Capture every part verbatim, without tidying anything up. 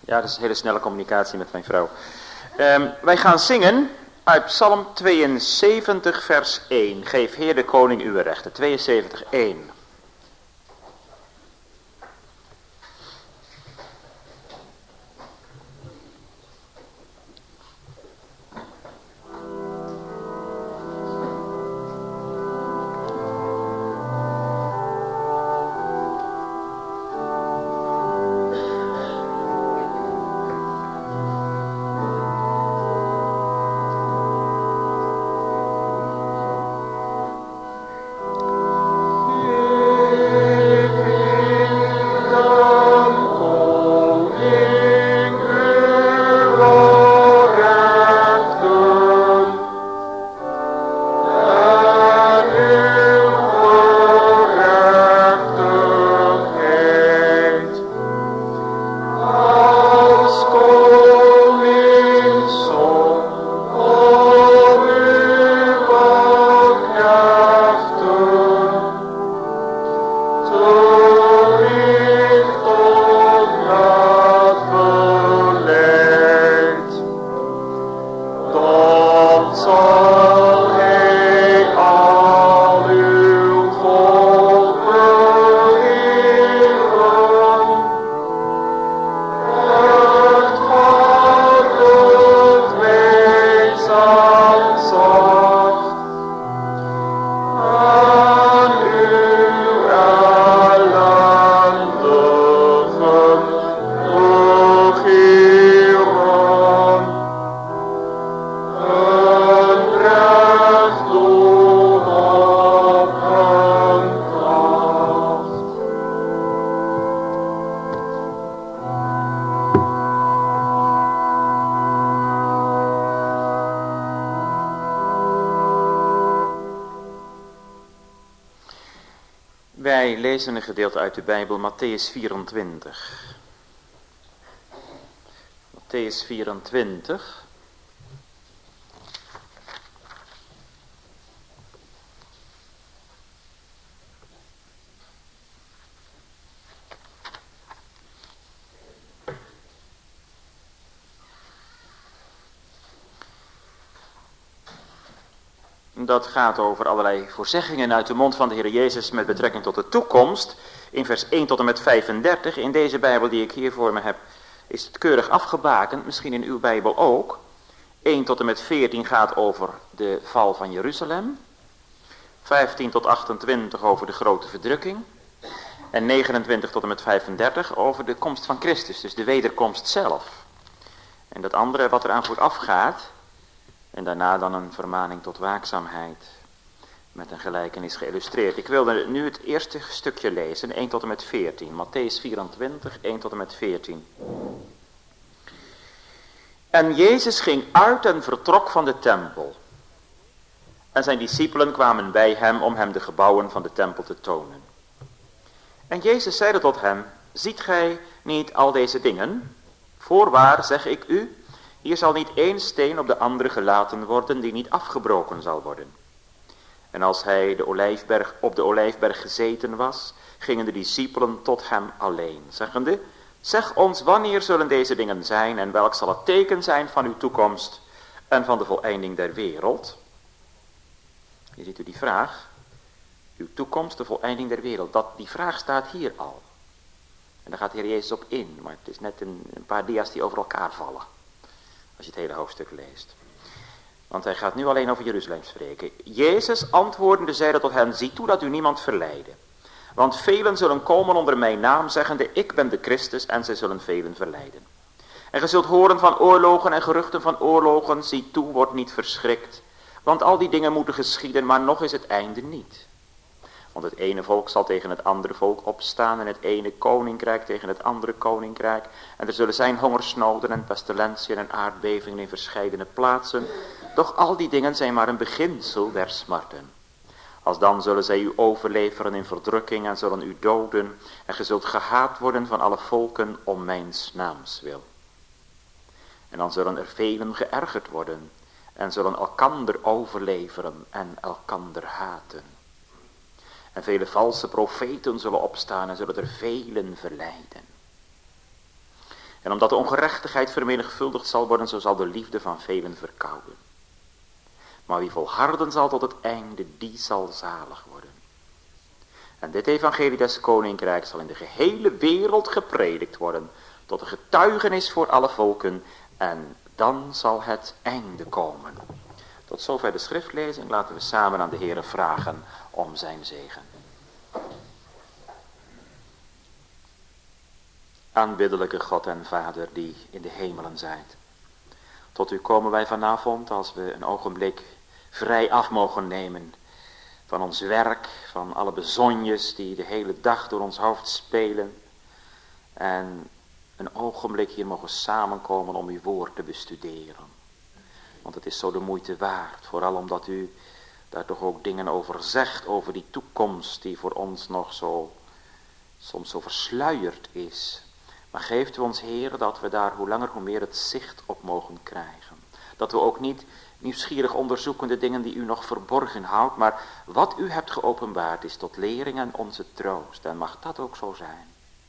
Ja, dat is een hele snelle communicatie met mijn vrouw. Um, wij gaan zingen uit Psalm tweeënzeventig vers één. Geef Heer de Koning uw rechten. tweeënzeventig één. Wij lezen een gedeelte uit de Bijbel, Mattheüs vierentwintig. Mattheüs vierentwintig. Dat gaat over allerlei voorzeggingen uit de mond van de Heer Jezus met betrekking tot de toekomst. In vers één tot en met vijfendertig, in deze Bijbel die ik hier voor me heb, is het keurig afgebakend, misschien in uw Bijbel ook. één tot en met veertien gaat over de val van Jeruzalem. vijftien tot achtentwintig over de grote verdrukking. En negenentwintig tot en met vijfendertig over de komst van Christus, dus de wederkomst zelf. En dat andere wat eraan vooraf gaat. En daarna dan een vermaning tot waakzaamheid. Met een gelijkenis geïllustreerd. Ik wilde nu het eerste stukje lezen. één tot en met veertien. Mattheüs vierentwintig, één tot en met veertien. En Jezus ging uit en vertrok van de tempel. En zijn discipelen kwamen bij hem om hem de gebouwen van de tempel te tonen. En Jezus zeide tot hem: ziet gij niet al deze dingen? Voorwaar zeg ik u, hier zal niet één steen op de andere gelaten worden die niet afgebroken zal worden. En als hij de olijfberg, op de olijfberg gezeten was, gingen de discipelen tot hem alleen, zeggende: zeg ons, wanneer zullen deze dingen zijn en welk zal het teken zijn van uw toekomst en van de voleinding der wereld? Hier ziet u die vraag. Uw toekomst, de voleinding der wereld. Dat, die vraag staat hier al. En daar gaat de Heer Jezus op in, maar het is net een, een paar dia's die over elkaar vallen. Als je het hele hoofdstuk leest. Want hij gaat nu alleen over Jeruzalem spreken. Jezus antwoordende zeide tot hen: zie toe dat u niemand verleide. Want velen zullen komen onder mijn naam, zeggende: ik ben de Christus, en zij zullen velen verleiden. En ge zult horen van oorlogen en geruchten van oorlogen. Zie toe, word niet verschrikt. Want al die dingen moeten geschieden, maar nog is het einde niet. Want het ene volk zal tegen het andere volk opstaan, en het ene koninkrijk tegen het andere koninkrijk. En er zullen zijn hongersnoden en pestilentiën en aardbevingen in verscheidene plaatsen. Doch al die dingen zijn maar een beginsel der smarten. Alsdan zullen zij u overleveren in verdrukking en zullen u doden. En ge zult gehaat worden van alle volken om mijns naams wil. En dan zullen er velen geërgerd worden. En zullen elkander overleveren en elkander haten. En vele valse profeten zullen opstaan en zullen er velen verleiden. En omdat de ongerechtigheid vermenigvuldigd zal worden, zo zal de liefde van velen verkouden. Maar wie volharden zal tot het einde, die zal zalig worden. En dit evangelie des Koninkrijks zal in de gehele wereld gepredikt worden, tot een getuigenis voor alle volken, en dan zal het einde komen. Tot zover de schriftlezing. Laten we samen aan de Heere vragen om zijn zegen. Aanbiddelijke God en Vader die in de hemelen zijt. Tot u komen wij vanavond als we een ogenblik vrij af mogen nemen van ons werk, van alle bezonjes die de hele dag door ons hoofd spelen. En een ogenblik hier mogen samenkomen om uw woord te bestuderen. Want het is zo de moeite waard, vooral omdat u daar toch ook dingen over zegt, over die toekomst die voor ons nog zo, soms zo versluierd is. Maar geeft u ons, Heer, dat we daar hoe langer hoe meer het zicht op mogen krijgen. Dat we ook niet nieuwsgierig onderzoeken de dingen die u nog verborgen houdt, maar wat u hebt geopenbaard is tot lering en onze troost. En mag dat ook zo zijn.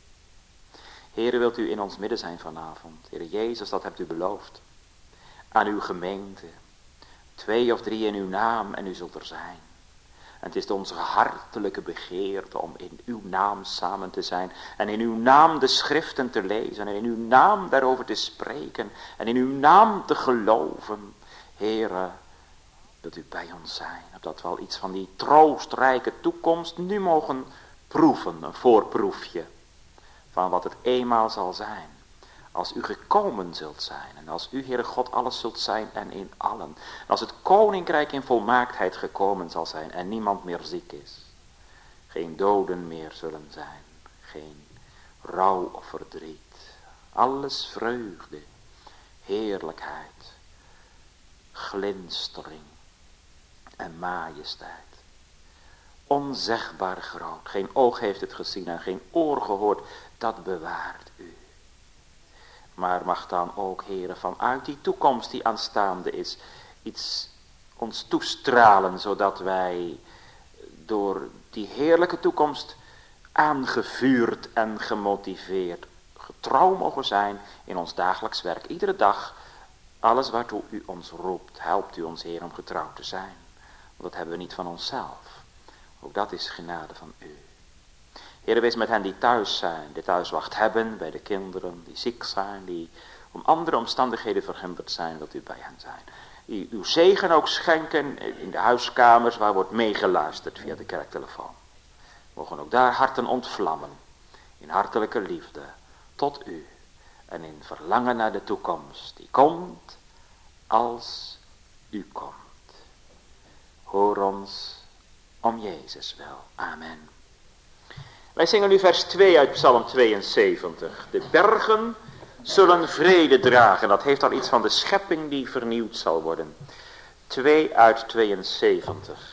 Heere, wilt u in ons midden zijn vanavond. Heere Jezus, dat hebt u beloofd. Aan uw gemeente. Twee of drie in uw naam en u zult er zijn. En het is onze hartelijke begeerte om in uw naam samen te zijn. En in uw naam de schriften te lezen. En in uw naam daarover te spreken. En in uw naam te geloven. Heere, wilt u bij ons zijn. Opdat we al iets van die troostrijke toekomst nu mogen proeven. Een voorproefje. Van wat het eenmaal zal zijn. Als u gekomen zult zijn. En als u, Heere God, alles zult zijn en in allen. En als het koninkrijk in volmaaktheid gekomen zal zijn. En niemand meer ziek is. Geen doden meer zullen zijn. Geen rouw of verdriet. Alles vreugde. Heerlijkheid. Glinstering. En majesteit. Onzegbaar groot. Geen oog heeft het gezien en geen oor gehoord. Dat bewaart u. Maar mag dan ook, Heere, vanuit die toekomst die aanstaande is, iets ons toestralen, zodat wij door die heerlijke toekomst aangevuurd en gemotiveerd, getrouw mogen zijn in ons dagelijks werk. Iedere dag, alles waartoe u ons roept, helpt u ons, Heer, om getrouw te zijn. Want dat hebben we niet van onszelf. Ook dat is genade van u. Heer, wees met hen die thuis zijn, die thuiswacht hebben bij de kinderen, die ziek zijn, die om andere omstandigheden verhinderd zijn, wilt u bij hen zijn. U, uw zegen ook schenken in de huiskamers waar wordt meegeluisterd via de kerktelefoon. Mogen ook daar harten ontvlammen, in hartelijke liefde, tot u en in verlangen naar de toekomst, die komt als u komt. Hoor ons om Jezus wel. Amen. Wij zingen nu vers twee uit Psalm tweeënzeventig. De bergen zullen vrede dragen. Dat heeft al iets van de schepping die vernieuwd zal worden. twee uit tweeënzeventig.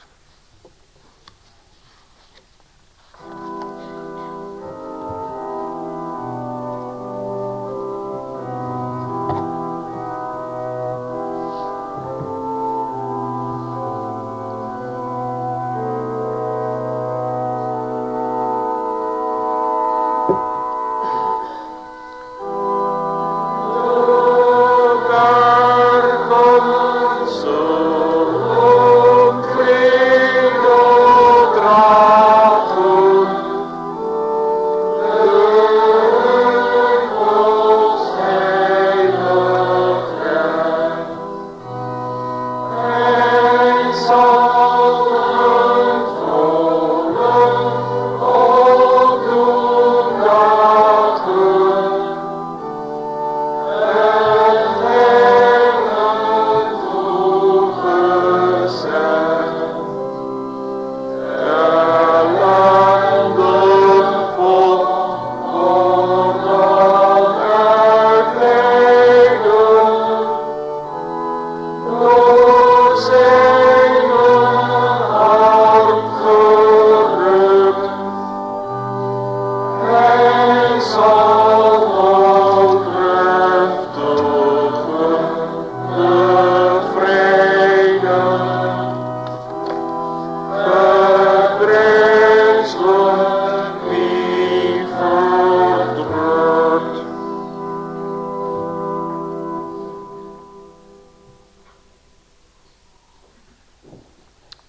Free.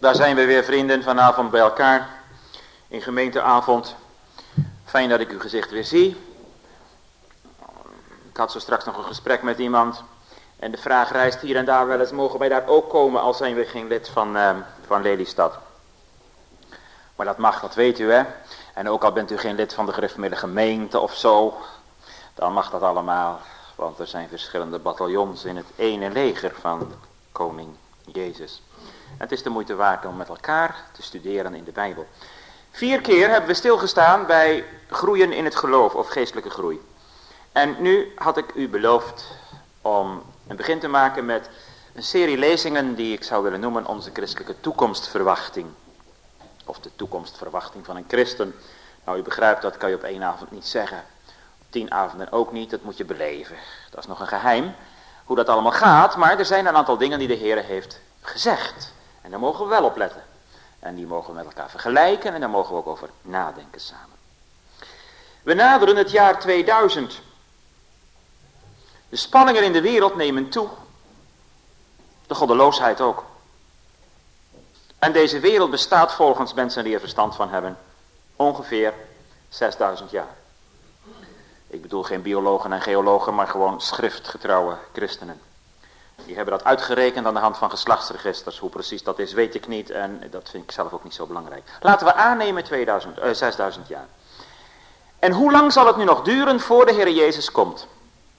Daar zijn we weer, vrienden, vanavond bij elkaar in gemeenteavond. Fijn dat ik uw gezicht weer zie. Ik had zo straks nog een gesprek met iemand en de vraag rijst hier en daar wel eens, mogen wij daar ook komen, al zijn we geen lid van, uh, van Lelystad. Maar dat mag, dat weet u, hè. En ook al bent u geen lid van de gereformeerde gemeente of zo, dan mag dat allemaal, want er zijn verschillende bataljons in het ene leger van koning Jezus. Het is de moeite waard om met elkaar te studeren in de Bijbel. Vier keer hebben we stilgestaan bij groeien in het geloof of geestelijke groei. En nu had ik u beloofd om een begin te maken met een serie lezingen die ik zou willen noemen onze christelijke toekomstverwachting. Of de toekomstverwachting van een christen. Nou, u begrijpt, dat kan je op één avond niet zeggen. Op tien avonden ook niet, dat moet je beleven. Dat is nog een geheim, hoe dat allemaal gaat. Maar er zijn een aantal dingen die de Heer heeft gezegd. En daar mogen we wel op letten. En die mogen we met elkaar vergelijken en daar mogen we ook over nadenken samen. We naderen het jaar tweeduizend. De spanningen in de wereld nemen toe. De goddeloosheid ook. En deze wereld bestaat volgens mensen die er verstand van hebben ongeveer zesduizend jaar. Ik bedoel geen biologen en geologen, maar gewoon schriftgetrouwe christenen. Die hebben dat uitgerekend aan de hand van geslachtsregisters. Hoe precies dat is, weet ik niet en dat vind ik zelf ook niet zo belangrijk. Laten we aannemen tweeduizend, uh, zesduizend jaar. En hoe lang zal het nu nog duren voor de Heer Jezus komt?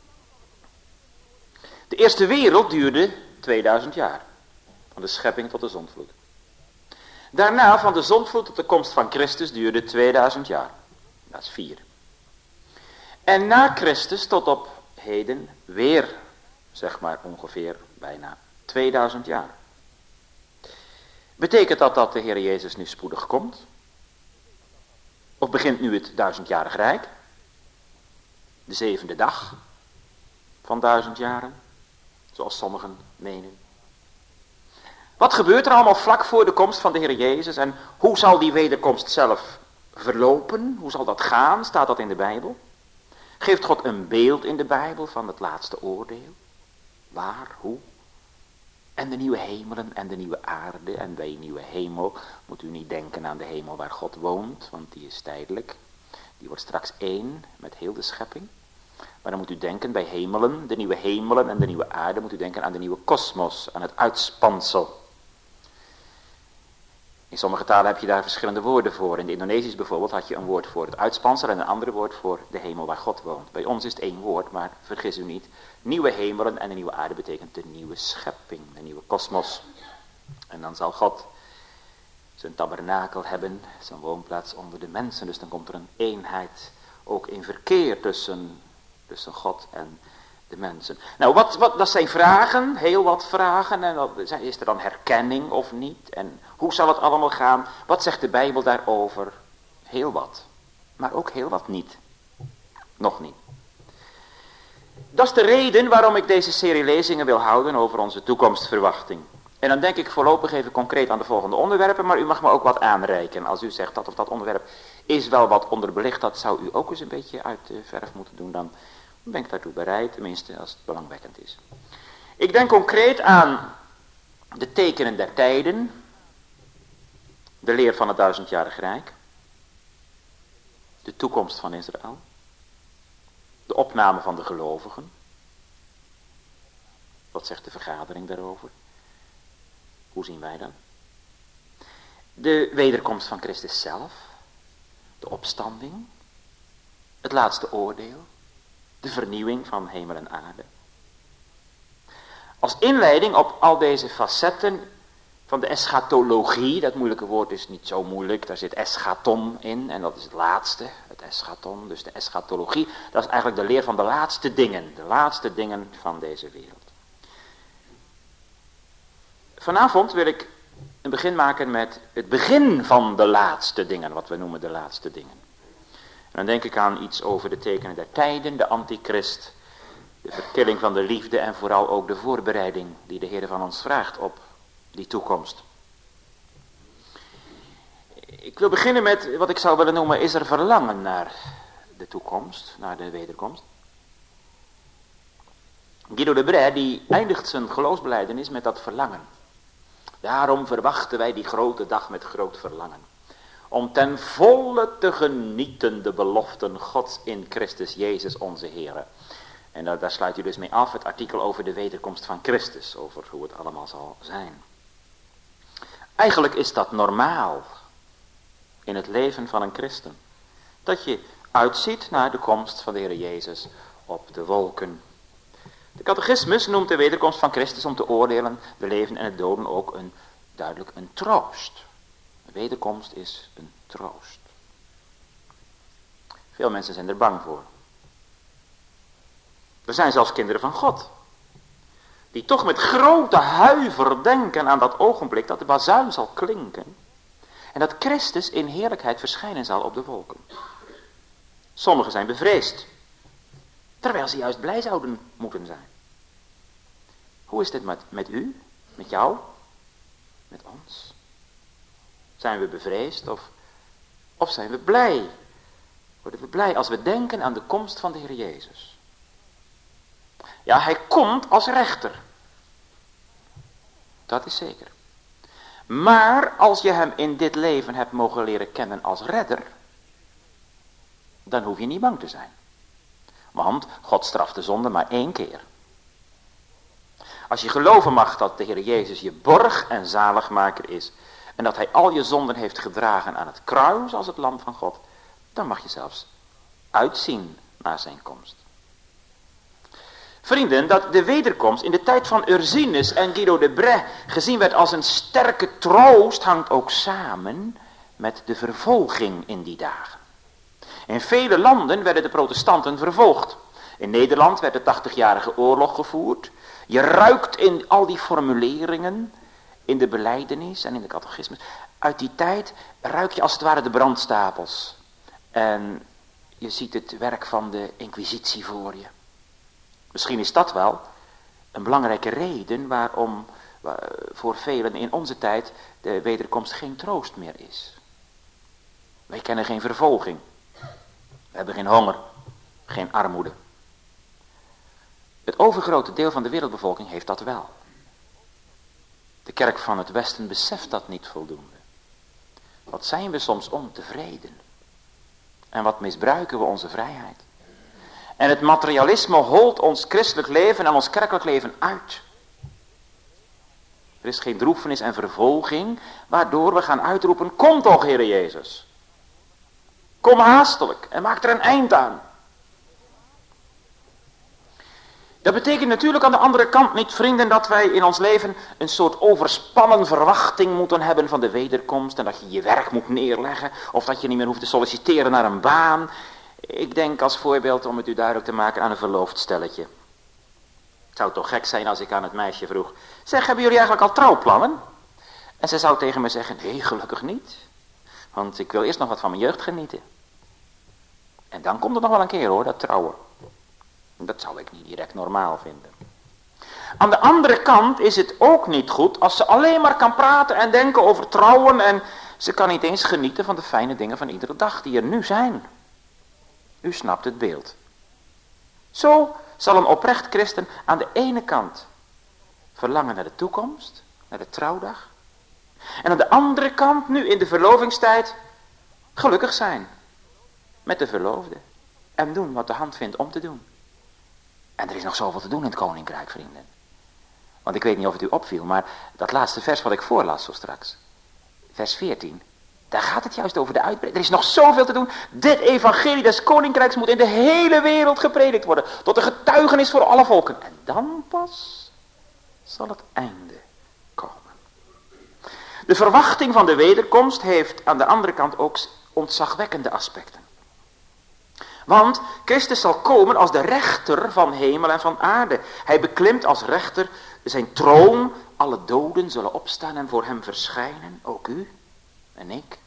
De eerste wereld duurde tweeduizend jaar. Van de schepping tot de zondvloed. Daarna van de zondvloed tot de komst van Christus duurde tweeduizend jaar. Dat is vier. En na Christus tot op heden weer, zeg maar ongeveer bijna tweeduizend jaar. Betekent dat dat de Heer Jezus nu spoedig komt? Of begint nu het duizendjarig rijk? De zevende dag van duizend jaren, zoals sommigen menen. Wat gebeurt er allemaal vlak voor de komst van de Heer Jezus en hoe zal die wederkomst zelf verlopen? Hoe zal dat gaan? Staat dat in de Bijbel? Geeft God een beeld in de Bijbel van het laatste oordeel? Waar, hoe? En de nieuwe hemelen en de nieuwe aarde en bij nieuwe hemel moet u niet denken aan de hemel waar God woont, want die is tijdelijk. Die wordt straks één met heel de schepping. Maar dan moet u denken bij hemelen, de nieuwe hemelen en de nieuwe aarde, moet u denken aan de nieuwe kosmos, aan het uitspansel. In sommige talen heb je daar verschillende woorden voor. In het Indonesisch bijvoorbeeld had je een woord voor het uitspansel en een ander woord voor de hemel waar God woont. Bij ons is het één woord, maar vergis u niet. Nieuwe hemelen en de nieuwe aarde betekent de nieuwe schepping, de nieuwe kosmos. En dan zal God zijn tabernakel hebben, zijn woonplaats onder de mensen. Dus dan komt er een eenheid ook in verkeer tussen, tussen God en de mensen. Nou, wat, wat, dat zijn vragen, heel wat vragen. En dat, is er dan herkenning of niet? En hoe zal het allemaal gaan? Wat zegt de Bijbel daarover? Heel wat. Maar ook heel wat niet. Nog niet. Dat is de reden waarom ik deze serie lezingen wil houden over onze toekomstverwachting. En dan denk ik voorlopig even concreet aan de volgende onderwerpen, maar u mag me ook wat aanreiken. Als u zegt dat of dat onderwerp is wel wat onderbelicht, dat zou u ook eens een beetje uit de verf moeten doen, dan ben ik daartoe bereid, tenminste als het belangwekkend is. Ik denk concreet aan de tekenen der tijden, de leer van het duizendjarig rijk, de toekomst van Israël, de opname van de gelovigen. Wat zegt de vergadering daarover? Hoe zien wij dat? De wederkomst van Christus zelf, de opstanding, het laatste oordeel, de vernieuwing van hemel en aarde. Als inleiding op al deze facetten van de eschatologie, dat moeilijke woord is niet zo moeilijk, daar zit eschaton in en dat is het laatste, het eschaton, dus de eschatologie, dat is eigenlijk de leer van de laatste dingen, de laatste dingen van deze wereld. Vanavond wil ik een begin maken met het begin van de laatste dingen, wat we noemen de laatste dingen. En dan denk ik aan iets over de tekenen der tijden, de antichrist, de verkilling van de liefde en vooral ook de voorbereiding die de Heer van ons vraagt op die toekomst. Ik wil beginnen met wat ik zou willen noemen, is er verlangen naar de toekomst, naar de wederkomst. Guido de Brès die eindigt zijn geloofsbelijdenis met dat verlangen. Daarom verwachten wij die grote dag met groot verlangen. Om ten volle te genieten de beloften Gods in Christus Jezus onze Heere. En daar, daar sluit u dus mee af het artikel over de wederkomst van Christus. Over hoe het allemaal zal zijn. Eigenlijk is dat normaal in het leven van een christen. Dat je uitziet naar de komst van de Heer Jezus op de wolken. De catechismus noemt de wederkomst van Christus om te oordelen de leven en het doden ook een, duidelijk een troost. De wederkomst is een troost. Veel mensen zijn er bang voor. Er zijn zelfs kinderen van God. Die toch met grote huiver denken aan dat ogenblik dat de bazuin zal klinken. En dat Christus in heerlijkheid verschijnen zal op de wolken. Sommigen zijn bevreesd. Terwijl ze juist blij zouden moeten zijn. Hoe is dit met, met u? Met jou? Met ons? Zijn we bevreesd of, of zijn we blij? Worden we blij als we denken aan de komst van de Heer Jezus? Ja, hij komt als rechter. Dat is zeker. Maar als je hem in dit leven hebt mogen leren kennen als redder, dan hoef je niet bang te zijn. Want God straft de zonde maar één keer. Als je geloven mag dat de Heer Jezus je borg en zaligmaker is, en dat hij al je zonden heeft gedragen aan het kruis als het lam van God, dan mag je zelfs uitzien naar zijn komst. Vrienden, dat de wederkomst in de tijd van Ursinus en Guido de Brès gezien werd als een sterke troost, hangt ook samen met de vervolging in die dagen. In vele landen werden de protestanten vervolgd. In Nederland werd de tachtigjarige oorlog gevoerd. Je ruikt in al die formuleringen, in de belijdenis en in de catechismus, uit die tijd ruik je als het ware de brandstapels. En je ziet het werk van de inquisitie voor je. Misschien is dat wel een belangrijke reden waarom voor velen in onze tijd de wederkomst geen troost meer is. Wij kennen geen vervolging. We hebben geen honger, geen armoede. Het overgrote deel van de wereldbevolking heeft dat wel. De kerk van het Westen beseft dat niet voldoende. Wat zijn we soms ontevreden. En wat misbruiken we onze vrijheid. En het materialisme holt ons christelijk leven en ons kerkelijk leven uit. Er is geen droefenis en vervolging, waardoor we gaan uitroepen, kom toch Heere Jezus. Kom haastelijk en maak er een eind aan. Dat betekent natuurlijk aan de andere kant niet, vrienden, dat wij in ons leven een soort overspannen verwachting moeten hebben van de wederkomst. En dat je je werk moet neerleggen of dat je niet meer hoeft te solliciteren naar een baan. Ik denk als voorbeeld, om het u duidelijk te maken, aan een verloofd stelletje. Het zou toch gek zijn als ik aan het meisje vroeg, zeg, hebben jullie eigenlijk al trouwplannen? En ze zou tegen me zeggen, nee, gelukkig niet. Want ik wil eerst nog wat van mijn jeugd genieten. En dan komt het nog wel een keer hoor, dat trouwen. Dat zou ik niet direct normaal vinden. Aan de andere kant is het ook niet goed als ze alleen maar kan praten en denken over trouwen. En ze kan niet eens genieten van de fijne dingen van iedere dag die er nu zijn. U snapt het beeld. Zo zal een oprecht christen aan de ene kant verlangen naar de toekomst, naar de trouwdag. En aan de andere kant, nu in de verlovingstijd, gelukkig zijn met de verloofde. En doen wat de hand vindt om te doen. En er is nog zoveel te doen in het koninkrijk, vrienden. Want ik weet niet of het u opviel, maar dat laatste vers wat ik voorlas zo straks. Vers veertien. Daar gaat het juist over de uitbreiding. Er is nog zoveel te doen. Dit evangelie des koninkrijks moet in de hele wereld gepredikt worden. Tot een getuigenis voor alle volken. En dan pas zal het einde komen. De verwachting van de wederkomst heeft aan de andere kant ook ontzagwekkende aspecten. Want Christus zal komen als de rechter van hemel en van aarde. Hij beklimt als rechter zijn troon. Alle doden zullen opstaan en voor hem verschijnen. Ook u en ik.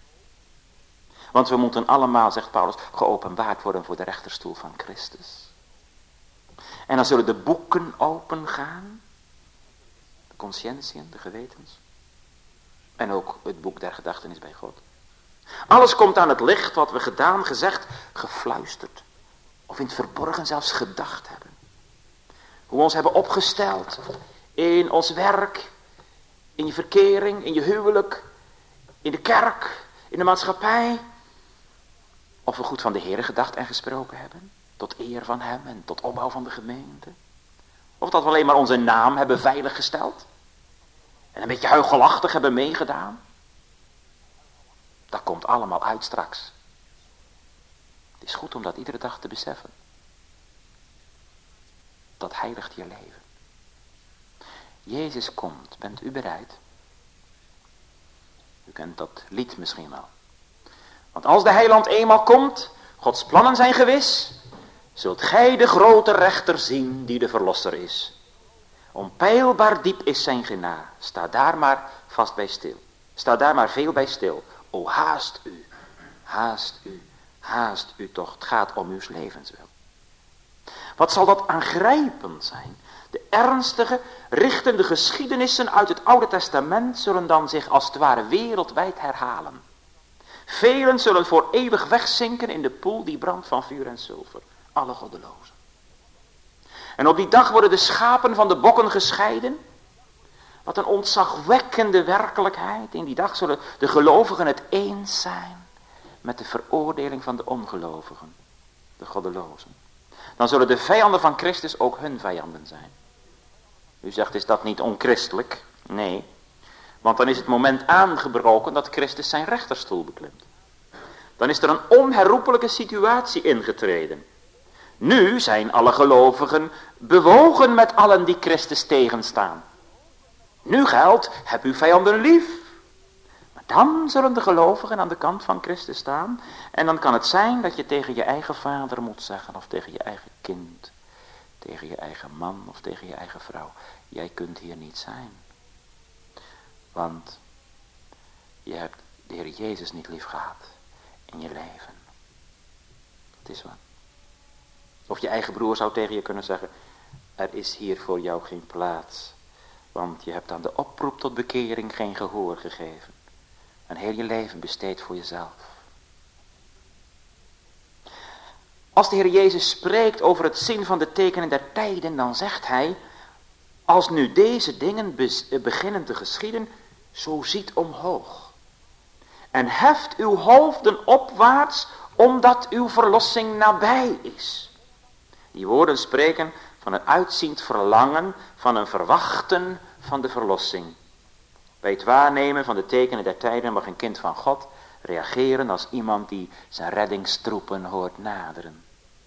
Want we moeten allemaal, zegt Paulus, geopenbaard worden voor de rechterstoel van Christus. En dan zullen de boeken opengaan. De consciëntieën, de gewetens. En ook het boek der gedachtenis bij God. Alles komt aan het licht wat we gedaan, gezegd, gefluisterd. Of in het verborgen zelfs gedacht hebben. Hoe we ons hebben opgesteld in ons werk, in je verkering, in je huwelijk, in de kerk, in de maatschappij. Of we goed van de Heere gedacht en gesproken hebben. Tot eer van hem en tot opbouw van de gemeente. Of dat we alleen maar onze naam hebben veiliggesteld. En een beetje huichelachtig hebben meegedaan. Dat komt allemaal uit straks. Het is goed om dat iedere dag te beseffen. Dat heiligt je leven. Jezus komt. Bent u bereid? U kent dat lied misschien wel. Want als de heiland eenmaal komt, Gods plannen zijn gewis, zult gij de grote rechter zien die de verlosser is. Onpeilbaar diep is zijn gena. Sta daar maar vast bij stil. Sta daar maar veel bij stil. O haast u, haast u, haast u toch. Het gaat om uw levenswil. Wat zal dat aangrijpend zijn. De ernstige, richtende geschiedenissen uit het Oude Testament zullen dan zich als het ware wereldwijd herhalen. Velen zullen voor eeuwig wegzinken in de poel die brandt van vuur en zilver. Alle goddelozen. En op die dag worden de schapen van de bokken gescheiden. Wat een ontzagwekkende werkelijkheid. In die dag zullen de gelovigen het eens zijn met de veroordeling van de ongelovigen. De goddelozen. Dan zullen de vijanden van Christus ook hun vijanden zijn. U zegt, is dat niet onchristelijk? Nee. Want dan is het moment aangebroken dat Christus zijn rechterstoel beklimt. Dan is er een onherroepelijke situatie ingetreden. Nu zijn alle gelovigen bewogen met allen die Christus tegenstaan. Nu geldt, heb uw vijanden lief. Maar dan zullen de gelovigen aan de kant van Christus staan. En dan kan het zijn dat je tegen je eigen vader moet zeggen. Of tegen je eigen kind. Tegen je eigen man of tegen je eigen vrouw. Jij kunt hier niet zijn. Want je hebt de Heer Jezus niet lief gehad in je leven. Het is wat. Of je eigen broer zou tegen je kunnen zeggen, er is hier voor jou geen plaats. Want je hebt aan de oproep tot bekering geen gehoor gegeven. En heel je leven besteed voor jezelf. Als de Heer Jezus spreekt over het zin van de tekenen der tijden, dan zegt hij, als nu deze dingen beginnen te geschieden, zo ziet omhoog. En heft uw hoofden opwaarts, omdat uw verlossing nabij is. Die woorden spreken van een uitziend verlangen, van een verwachten van de verlossing. Bij het waarnemen van de tekenen der tijden mag een kind van God reageren als iemand die zijn reddingstroepen hoort naderen.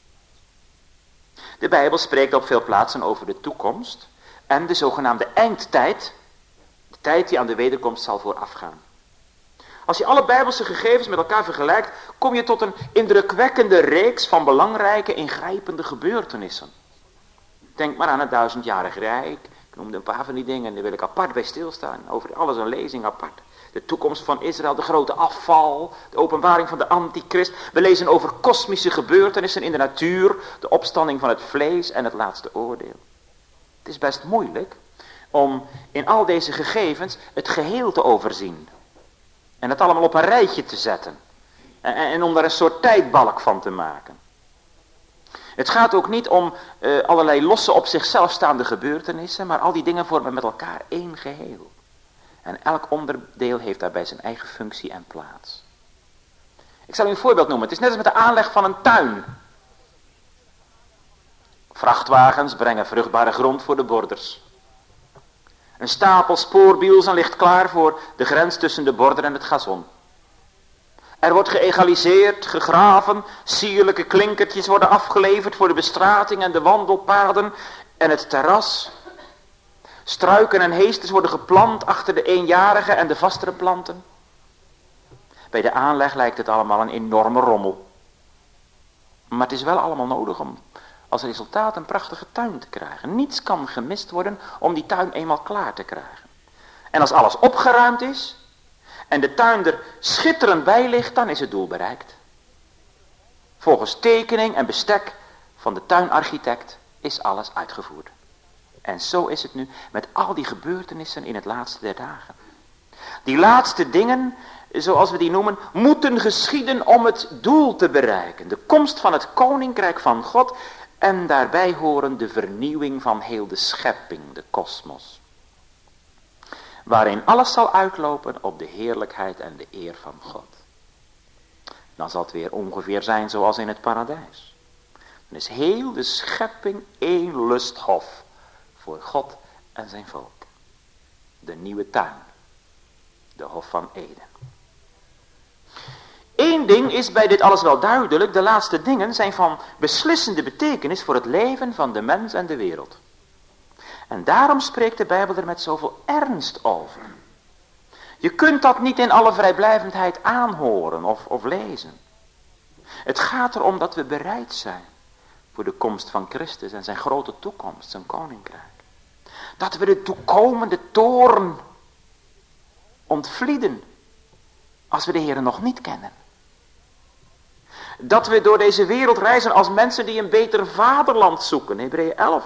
De Bijbel spreekt op veel plaatsen over de toekomst en de zogenaamde eindtijd, de tijd die aan de wederkomst zal voorafgaan. Als je alle Bijbelse gegevens met elkaar vergelijkt, kom je tot een indrukwekkende reeks van belangrijke, ingrijpende gebeurtenissen. Denk maar aan het duizendjarig rijk. Ik noemde een paar van die dingen, daar wil ik apart bij stilstaan. Over alles een lezing apart. De toekomst van Israël, de grote afval, de openbaring van de antichrist. We lezen over kosmische gebeurtenissen in de natuur, de opstanding van het vlees en het laatste oordeel. Het is best moeilijk om in al deze gegevens het geheel te overzien. En het allemaal op een rijtje te zetten. En, en om daar een soort tijdbalk van te maken. Het gaat ook niet om uh, allerlei losse op zichzelf staande gebeurtenissen. Maar al die dingen vormen met elkaar één geheel. En elk onderdeel heeft daarbij zijn eigen functie en plaats. Ik zal u een voorbeeld noemen. Het is net als met de aanleg van een tuin. Vrachtwagens brengen vruchtbare grond voor de borders. Een stapel spoorbielzen ligt klaar voor de grens tussen de border en het gazon. Er wordt geëgaliseerd, gegraven, sierlijke klinkertjes worden afgeleverd voor de bestrating en de wandelpaden en het terras. Struiken en heesters worden geplant achter de eenjarige en de vastere planten. Bij de aanleg lijkt het allemaal een enorme rommel. Maar het is wel allemaal nodig om als resultaat een prachtige tuin te krijgen. Niets kan gemist worden om die tuin eenmaal klaar te krijgen. En als alles opgeruimd is en de tuin er schitterend bij ligt, dan is het doel bereikt. Volgens tekening en bestek van de tuinarchitect is alles uitgevoerd. En zo is het nu met al die gebeurtenissen in het laatste der dagen. Die laatste dingen, zoals we die noemen, moeten geschieden om het doel te bereiken. De komst van het koninkrijk van God en daarbij horen de vernieuwing van heel de schepping, de kosmos. waarin alles zal uitlopen op de heerlijkheid en de eer van God. Dan zal het weer ongeveer zijn zoals in het paradijs. Dan is heel de schepping één lusthof voor God en zijn volk. De nieuwe tuin. De hof van Eden. Eén ding is bij dit alles wel duidelijk. De laatste dingen zijn van beslissende betekenis voor het leven van de mens en de wereld. En daarom spreekt de Bijbel er met zoveel ernst over. Je kunt dat niet in alle vrijblijvendheid aanhoren of, of lezen. Het gaat erom dat we bereid zijn voor de komst van Christus en zijn grote toekomst, zijn koninkrijk. Dat we de toekomende toorn ontvlieden als we de Heer nog niet kennen. Dat we door deze wereld reizen als mensen die een beter vaderland zoeken, Hebreeën elf.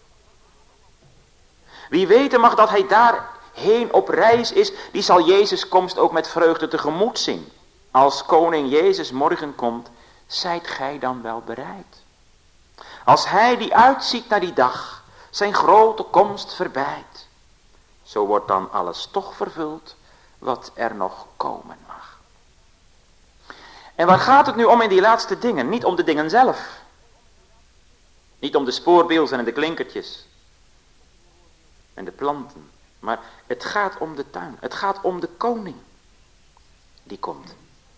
Wie weten mag dat hij daarheen op reis is, die zal Jezus' komst ook met vreugde tegemoet zien. Als koning Jezus morgen komt, zijt gij dan wel bereid? Als hij die uitziet naar die dag, zijn grote komst verbijt, zo wordt dan alles toch vervuld wat er nog komen mag. En waar gaat het nu om in die laatste dingen? Niet om de dingen zelf. Niet om de spoorbeelden en de klinkertjes. En de planten. Maar het gaat om de tuin. Het gaat om de koning. Die komt.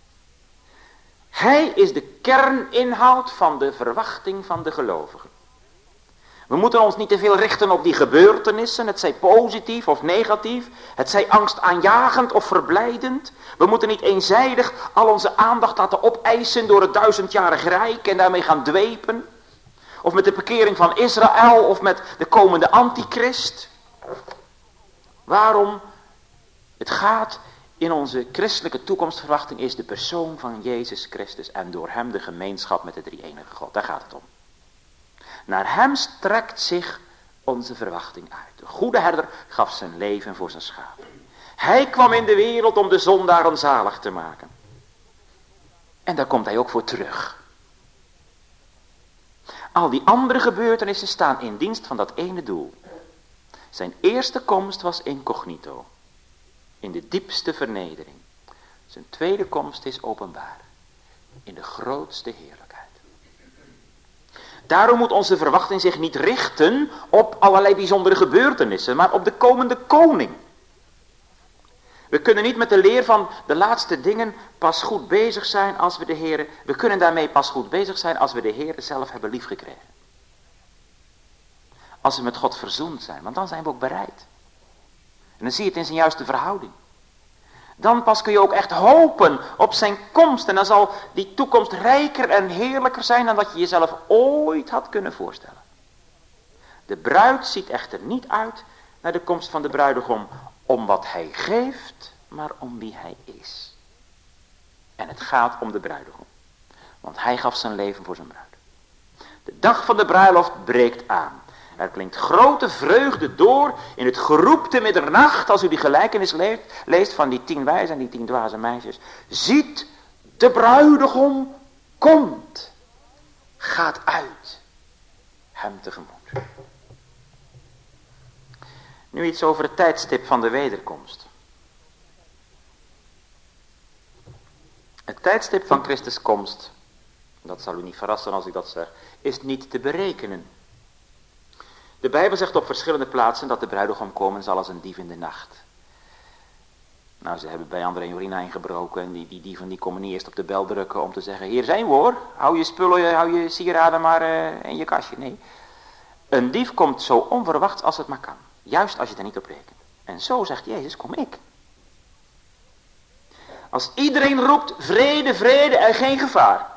Hij is de kerninhoud van de verwachting van de gelovigen. We moeten ons niet te veel richten op die gebeurtenissen. Het zij positief of negatief. Het zij angstaanjagend of verblijdend. We moeten niet eenzijdig al onze aandacht laten opeisen door het duizendjarig rijk. En daarmee gaan dwepen. Of met de bekering van Israël. Of met de komende antichrist. Waarom? Het gaat in onze christelijke toekomstverwachting is de persoon van Jezus Christus. En door hem de gemeenschap met de drie-enige God. Daar gaat het om. Naar hem strekt zich onze verwachting uit. De goede herder gaf zijn leven voor zijn schapen. Hij kwam in de wereld om de zondaren zalig te maken. En daar komt hij ook voor terug. Al die andere gebeurtenissen staan in dienst van dat ene doel. Zijn eerste komst was incognito. In de diepste vernedering. Zijn tweede komst is openbaar. In de grootste heerlijkheid. Daarom moet onze verwachting zich niet richten op allerlei bijzondere gebeurtenissen, maar op de komende koning. We kunnen niet met de leer van de laatste dingen pas goed bezig zijn als we de Heer, we kunnen daarmee pas goed bezig zijn als we de Heer zelf hebben liefgekregen. Als we met God verzoend zijn, want dan zijn we ook bereid. En dan zie je het in zijn juiste verhouding. Dan pas kun je ook echt hopen op zijn komst. En dan zal die toekomst rijker en heerlijker zijn dan dat je jezelf ooit had kunnen voorstellen. De bruid ziet echter niet uit naar de komst van de bruidegom om wat hij geeft, maar om wie hij is. En het gaat om de bruidegom. Want hij gaf zijn leven voor zijn bruid. De dag van de bruiloft breekt aan. Er klinkt grote vreugde door in het geroep te middernacht, als u die gelijkenis leest, leest van die tien wijze en die tien dwaze meisjes. Ziet, de bruidegom komt, gaat uit, hem tegemoet. Nu iets over het tijdstip van de wederkomst. Het tijdstip van Christus komst, dat zal u niet verrassen als ik dat zeg, is niet te berekenen. De Bijbel zegt op verschillende plaatsen dat de bruidegom komen zal als een dief in de nacht. Nou, ze hebben bij André en Jorina ingebroken en die, die dieven die komen niet eerst op de bel drukken om te zeggen, hier zijn we hoor, hou je spullen, hou je sieraden maar uh, in je kastje. Nee, een dief komt zo onverwachts als het maar kan, juist als je er niet op rekent. En zo zegt Jezus, kom ik. Als iedereen roept, vrede, vrede en geen gevaar.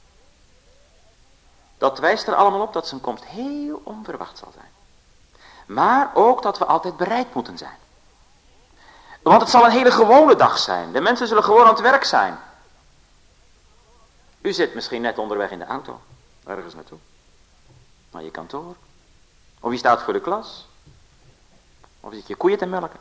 Dat wijst er allemaal op dat zijn komst heel onverwacht zal zijn. Maar ook dat we altijd bereid moeten zijn. Want het zal een hele gewone dag zijn. De mensen zullen gewoon aan het werk zijn. U zit misschien net onderweg in de auto. Ergens naartoe. Naar je kantoor. Of je staat voor de klas. Of zit je koeien te melken.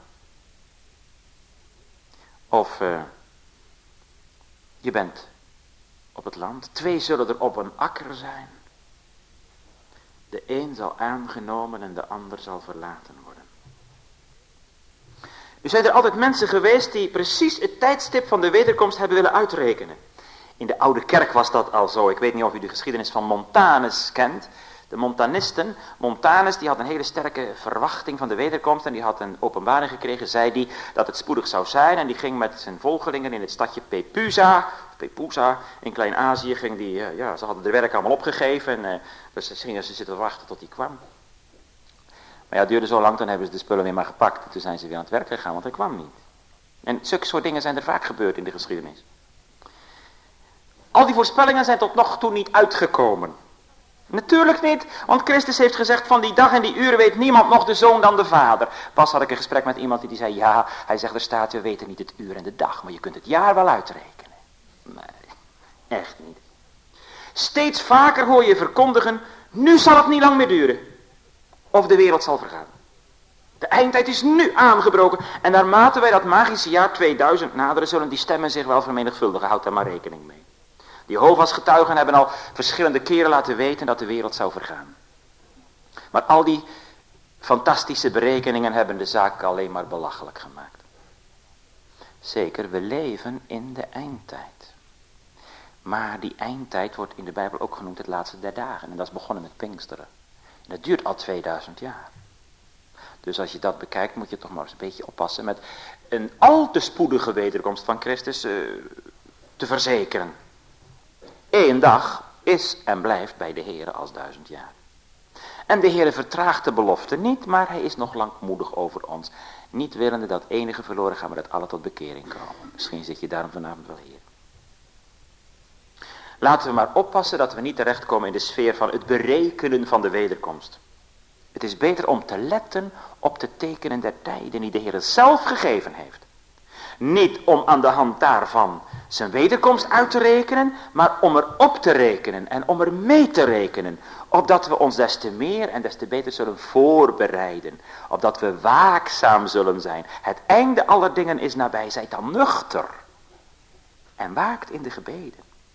Of uh, je bent op het land. Twee zullen er op een akker zijn. De een zal aangenomen en de ander zal verlaten worden. Er zijn er altijd mensen geweest die precies het tijdstip van de wederkomst hebben willen uitrekenen. In de oude kerk was dat al zo. Ik weet niet of u de geschiedenis van Montanus kent. De Montanisten, Montanus die had een hele sterke verwachting van de wederkomst. En die had een openbaring gekregen, zei die, dat het spoedig zou zijn. En die ging met zijn volgelingen in het stadje Pepusa, Pepusa in Klein-Azië. Ging die, uh, ja, ze hadden de werk allemaal opgegeven. En uh, dus ze gingen ze zitten wachten tot hij kwam. Maar ja, het duurde zo lang, toen hebben ze de spullen weer maar gepakt. En toen zijn ze weer aan het werk gegaan, want hij kwam niet. En zulke soort dingen zijn er vaak gebeurd in de geschiedenis. Al die voorspellingen zijn tot nog toe niet uitgekomen. Natuurlijk niet, want Christus heeft gezegd, van die dag en die uren weet niemand nog de Zoon dan de Vader. Pas had ik een gesprek met iemand die zei, ja, hij zegt, er staat, we weten niet het uur en de dag, maar je kunt het jaar wel uitrekenen. Nee, echt niet. Steeds vaker hoor je verkondigen, nu zal het niet lang meer duren. Of de wereld zal vergaan. De eindtijd is nu aangebroken. En naarmate wij dat magische jaar tweeduizend naderen, zullen die stemmen zich wel vermenigvuldigen. Houd daar maar rekening mee. Die Jehovah's getuigen hebben al verschillende keren laten weten dat de wereld zou vergaan. Maar al die fantastische berekeningen hebben de zaak alleen maar belachelijk gemaakt. Zeker, we leven in de eindtijd. Maar die eindtijd wordt in de Bijbel ook genoemd het laatste der dagen. En dat is begonnen met Pinksteren. En dat duurt al tweeduizend jaar. Dus als je dat bekijkt, moet je toch maar eens een beetje oppassen met een al te spoedige wederkomst van Christus uh, te verzekeren. Eén dag is en blijft bij de Heere als duizend jaar. En de Heere vertraagt de belofte niet, maar hij is nog langmoedig over ons. Niet willende dat enige verloren gaan, maar dat alle tot bekering komen. Misschien zit je daarom vanavond wel hier. Laten we maar oppassen dat we niet terechtkomen in de sfeer van het berekenen van de wederkomst. Het is beter om te letten op de tekenen der tijden die de Heer zelf gegeven heeft. Niet om aan de hand daarvan zijn wederkomst uit te rekenen, maar om er op te rekenen en om er mee te rekenen. Opdat we ons des te meer en des te beter zullen voorbereiden. Opdat we waakzaam zullen zijn. Het einde aller dingen is nabij. Zijt dan nuchter. En waakt in de gebeden.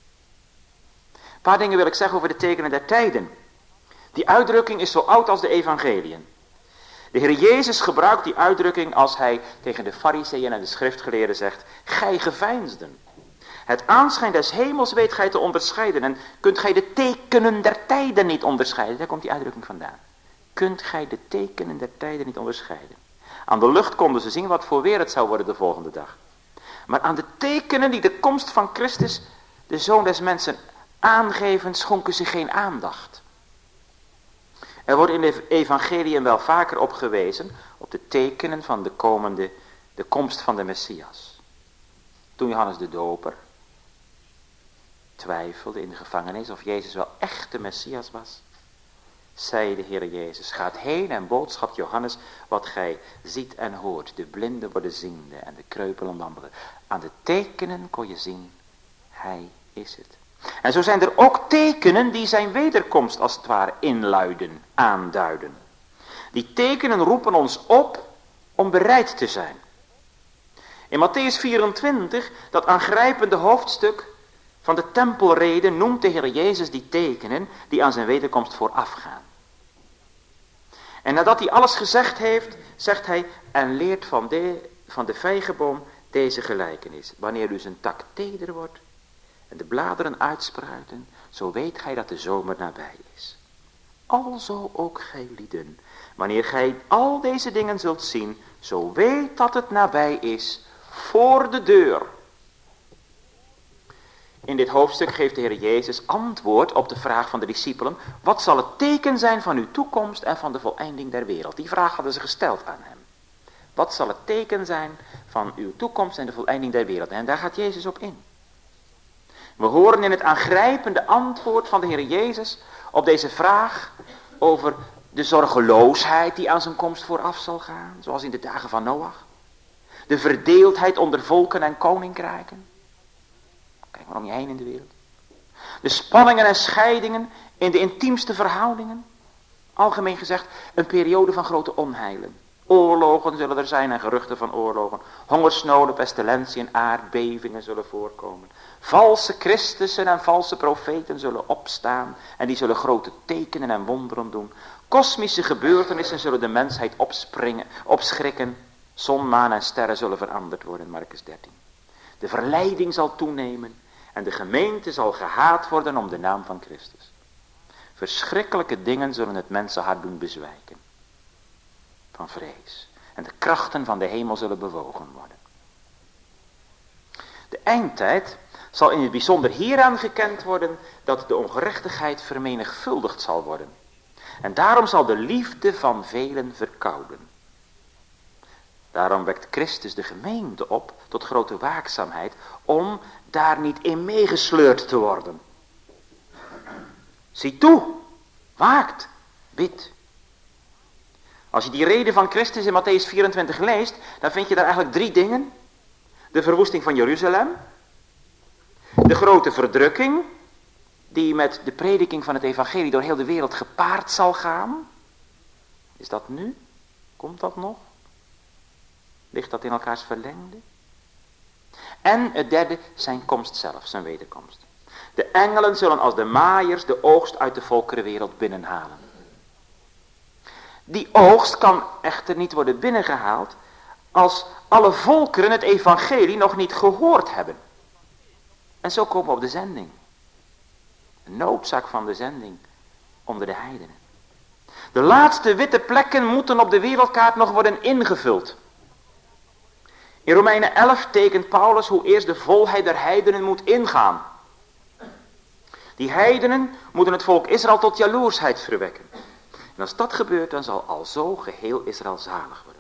Een paar dingen wil ik zeggen over de tekenen der tijden. Die uitdrukking is zo oud als de evangeliën. De Heer Jezus gebruikt die uitdrukking als hij tegen de Farizeeën en de schriftgeleerden zegt, gij geveinsden. Het aanschijn des hemels weet gij te onderscheiden en kunt gij de tekenen der tijden niet onderscheiden. Daar komt die uitdrukking vandaan. Kunt gij de tekenen der tijden niet onderscheiden. Aan de lucht konden ze zien wat voor weer het zou worden de volgende dag. Maar aan de tekenen die de komst van Christus, de Zoon des Mensen, aangeven, schonken ze geen aandacht. Er wordt in de evangeliën wel vaker op gewezen, op de tekenen van de komende, de komst van de Messias. Toen Johannes de Doper twijfelde in de gevangenis of Jezus wel echt de Messias was, zei de Heer Jezus, gaat heen en boodschap Johannes wat gij ziet en hoort. De blinden worden ziende en de kreupelen wandelen. Aan de tekenen kon je zien, hij is het. En zo zijn er ook tekenen die zijn wederkomst als het ware inluiden, aanduiden. Die tekenen roepen ons op om bereid te zijn. In Matthäus vierentwintig, dat aangrijpende hoofdstuk van de tempelrede, noemt de Heer Jezus die tekenen die aan zijn wederkomst voorafgaan. En nadat hij alles gezegd heeft, zegt hij, en leert van de, van de vijgenboom deze gelijkenis. Wanneer dus een tak teder wordt en de bladeren uitspruiten, zo weet gij dat de zomer nabij is. Alzo ook gij lieden, wanneer gij al deze dingen zult zien, zo weet dat het nabij is voor de deur. In dit hoofdstuk geeft de Heer Jezus antwoord op de vraag van de discipelen, wat zal het teken zijn van uw toekomst en van de voleinding der wereld? Die vraag hadden ze gesteld aan hem. Wat zal het teken zijn van uw toekomst en de voleinding der wereld? En daar gaat Jezus op in. We horen in het aangrijpende antwoord van de Heer Jezus op deze vraag over de zorgeloosheid die aan zijn komst vooraf zal gaan, zoals in de dagen van Noach. De verdeeldheid onder volken en koninkrijken. Kijk maar om je heen in de wereld. De spanningen en scheidingen in de intiemste verhoudingen. Algemeen gezegd, een periode van grote onheilen. Oorlogen zullen er zijn en geruchten van oorlogen. Hongersnoden, pestilentie en aardbevingen zullen voorkomen. Valse Christussen en valse profeten zullen opstaan. En die zullen grote tekenen en wonderen doen. Kosmische gebeurtenissen zullen de mensheid opspringen, opschrikken. Zon, maan en sterren zullen veranderd worden, Markus dertien. De verleiding zal toenemen en de gemeente zal gehaat worden om de naam van Christus. Verschrikkelijke dingen zullen het mensenhart doen bezwijken. Van vrees. En de krachten van de hemel zullen bewogen worden. De eindtijd zal in het bijzonder hieraan gekend worden dat de ongerechtigheid vermenigvuldigd zal worden. En daarom zal de liefde van velen verkouden. Daarom wekt Christus de gemeente op tot grote waakzaamheid om daar niet in meegesleurd te worden. Zie toe, waakt, bid. Als je die reden van Christus in Matthäus vierentwintig leest, dan vind je daar eigenlijk drie dingen. De verwoesting van Jeruzalem. De grote verdrukking, die met de prediking van het evangelie door heel de wereld gepaard zal gaan. Is dat nu? Komt dat nog? Ligt dat in elkaars verlengde? En het derde, zijn komst zelf, zijn wederkomst. De engelen zullen als de maaiers de oogst uit de volkerenwereld binnenhalen. Die oogst kan echter niet worden binnengehaald als alle volkeren het evangelie nog niet gehoord hebben. En zo komen we op de zending. Een noodzaak van de zending onder de heidenen. De laatste witte plekken moeten op de wereldkaart nog worden ingevuld. In Romeinen elf tekent Paulus hoe eerst de volheid der heidenen moet ingaan. Die heidenen moeten het volk Israël tot jaloersheid verwekken. En als dat gebeurt, dan zal alzo geheel Israël zalig worden.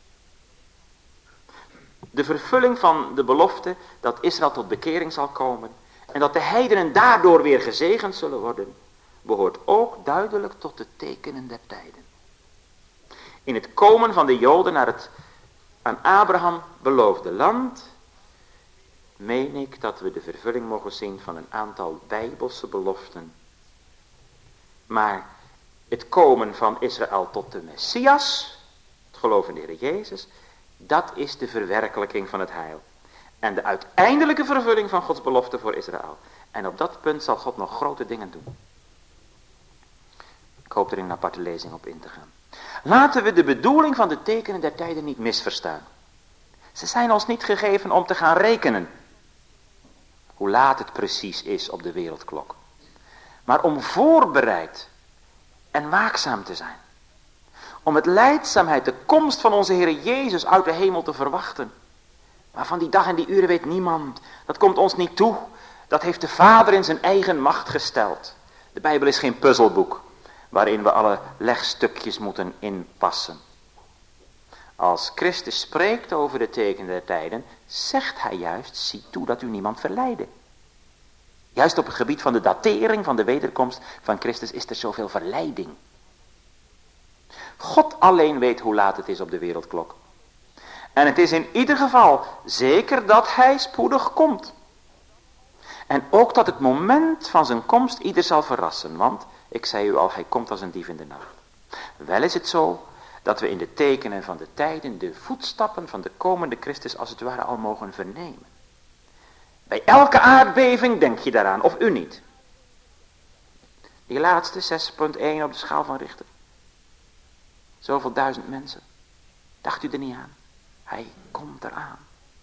De vervulling van de belofte dat Israël tot bekering zal komen en dat de heidenen daardoor weer gezegend zullen worden, behoort ook duidelijk tot de tekenen der tijden. In het komen van de Joden naar het aan Abraham beloofde land, meen ik dat we de vervulling mogen zien van een aantal bijbelse beloften. Maar het komen van Israël tot de Messias, het geloof in de Heer Jezus, dat is de verwerkelijking van het heil. En de uiteindelijke vervulling van Gods belofte voor Israël. En op dat punt zal God nog grote dingen doen. Ik hoop er in een aparte lezing op in te gaan. Laten we de bedoeling van de tekenen der tijden niet misverstaan. Ze zijn ons niet gegeven om te gaan rekenen hoe laat het precies is op de wereldklok. Maar om voorbereid en waakzaam te zijn. Om met lijdzaamheid de komst van onze Heer Jezus uit de hemel te verwachten. Maar van die dag en die uren weet niemand. Dat komt ons niet toe. Dat heeft de Vader in zijn eigen macht gesteld. De Bijbel is geen puzzelboek waarin we alle legstukjes moeten inpassen. Als Christus spreekt over de tekenen der tijden, zegt hij juist, zie toe dat u niemand verleidde. Juist op het gebied van de datering van de wederkomst van Christus is er zoveel verleiding. God alleen weet hoe laat het is op de wereldklok. En het is in ieder geval zeker dat hij spoedig komt. En ook dat het moment van zijn komst ieder zal verrassen. Want, ik zei u al, hij komt als een dief in de nacht. Wel is het zo dat we in de tekenen van de tijden de voetstappen van de komende Christus als het ware al mogen vernemen. Bij elke aardbeving denk je daaraan, of u niet. Die laatste, zes punt één op de schaal van Richter. Zoveel duizend mensen. Dacht u er niet aan? Hij komt eraan.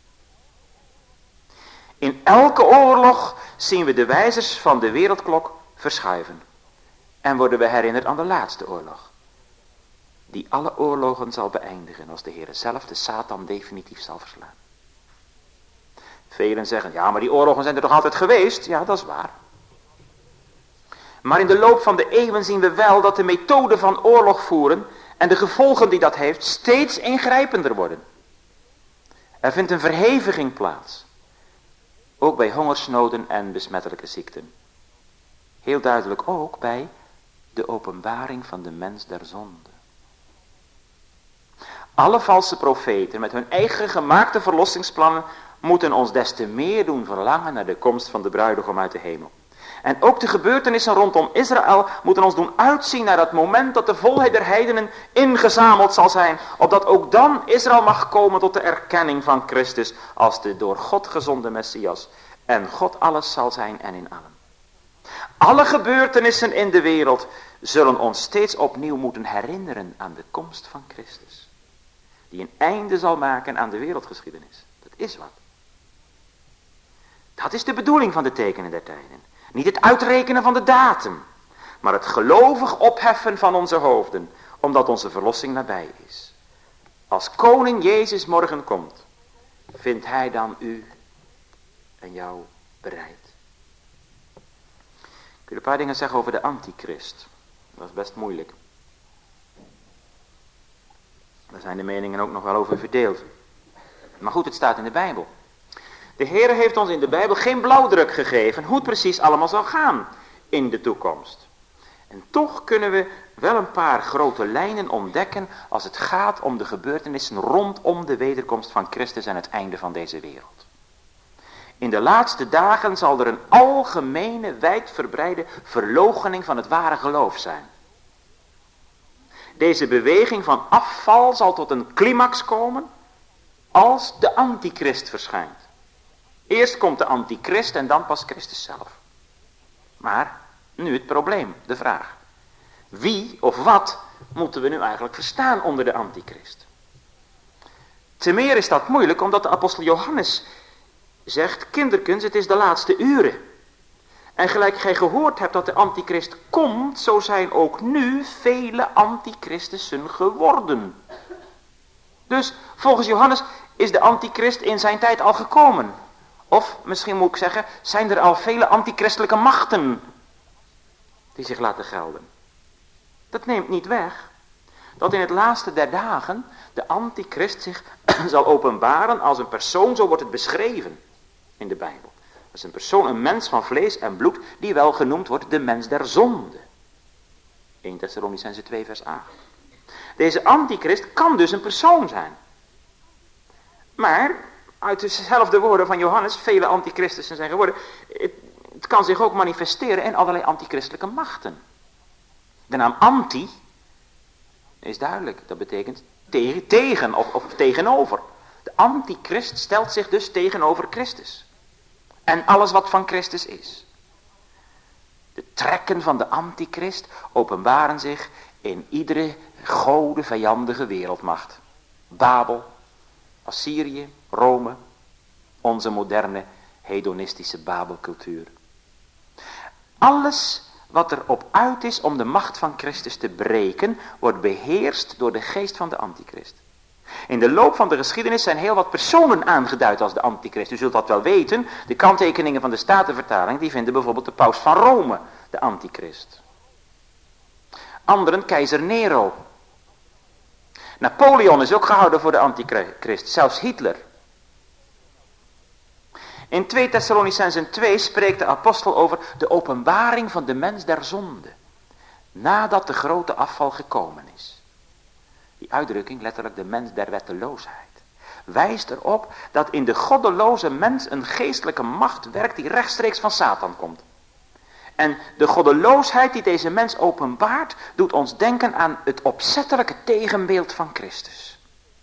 In elke oorlog zien we de wijzers van de wereldklok verschuiven. En worden we herinnerd aan de laatste oorlog. Die alle oorlogen zal beëindigen als de Heer zelf de Satan definitief zal verslaan. Velen zeggen, ja maar die oorlogen zijn er toch altijd geweest? Ja, dat is waar. Maar in de loop van de eeuwen zien we wel dat de methode van oorlog voeren en de gevolgen die dat heeft steeds ingrijpender worden. Er vindt een verheviging plaats. Ook bij hongersnoden en besmettelijke ziekten. Heel duidelijk ook bij de openbaring van de mens der zonde. Alle valse profeten met hun eigen gemaakte verlossingsplannen moeten ons des te meer doen verlangen naar de komst van de bruidegom uit de hemel. En ook de gebeurtenissen rondom Israël moeten ons doen uitzien naar dat moment dat de volheid der heidenen ingezameld zal zijn. Opdat ook dan Israël mag komen tot de erkenning van Christus als de door God gezonde Messias. En God alles zal zijn en in allen. Alle gebeurtenissen in de wereld zullen ons steeds opnieuw moeten herinneren aan de komst van Christus. die een einde zal maken aan de wereldgeschiedenis. Dat is wat. Dat is de bedoeling van de tekenen der tijden. Niet het uitrekenen van de datum, maar het gelovig opheffen van onze hoofden, omdat onze verlossing nabij is. Als koning Jezus morgen komt, vindt hij dan u en jou bereid. Ik wil een paar dingen zeggen over de antichrist. Dat is best moeilijk. Daar zijn de meningen ook nog wel over verdeeld. Maar goed, het staat in de Bijbel. De Heer heeft ons in de Bijbel geen blauwdruk gegeven hoe het precies allemaal zal gaan in de toekomst. En toch kunnen we wel een paar grote lijnen ontdekken als het gaat om de gebeurtenissen rondom de wederkomst van Christus en het einde van deze wereld. In de laatste dagen zal er een algemene, wijdverbreide verloochening van het ware geloof zijn. Deze beweging van afval zal tot een climax komen als de antichrist verschijnt. Eerst komt de antichrist en dan pas Christus zelf. Maar nu het probleem, de vraag. Wie of wat moeten we nu eigenlijk verstaan onder de antichrist? Te meer is dat moeilijk omdat de apostel Johannes zegt, kinderkens, het is de laatste uren. En gelijk gij gehoord hebt dat de antichrist komt, zo zijn ook nu vele antichristussen geworden. Dus volgens Johannes is de antichrist in zijn tijd al gekomen. Of misschien moet ik zeggen, zijn er al vele antichristelijke machten die zich laten gelden. Dat neemt niet weg dat in het laatste der dagen de antichrist zich zal openbaren als een persoon, zo wordt het beschreven in de Bijbel. Dat is een persoon, een mens van vlees en bloed, die wel genoemd wordt de mens der zonde. Eerste Thessalonicenzen twee vers acht. Deze antichrist kan dus een persoon zijn. Maar uit dezelfde woorden van Johannes, vele antichristussen zijn geworden, het, het kan zich ook manifesteren in allerlei antichristelijke machten. De naam anti is duidelijk, dat betekent tegen, tegen of, of tegenover. De antichrist stelt zich dus tegenover Christus. En alles wat van Christus is. De trekken van de antichrist openbaren zich in iedere gode vijandige wereldmacht. Babel, Assyrië, Rome, onze moderne hedonistische Babelcultuur. Alles wat er op uit is om de macht van Christus te breken, wordt beheerst door de geest van de antichrist. In de loop van de geschiedenis zijn heel wat personen aangeduid als de antichrist. U zult dat wel weten. De kanttekeningen van de Statenvertaling, die vinden bijvoorbeeld de paus van Rome de antichrist. Anderen keizer Nero. Napoleon is ook gehouden voor de antichrist, zelfs Hitler. In Tweede Thessalonicenzen twee spreekt de apostel over de openbaring van de mens der zonde, nadat de grote afval gekomen is. Die uitdrukking, letterlijk de mens der wetteloosheid, wijst erop dat in de goddeloze mens een geestelijke macht werkt die rechtstreeks van Satan komt. En de goddeloosheid die deze mens openbaart, doet ons denken aan het opzettelijke tegenbeeld van Christus.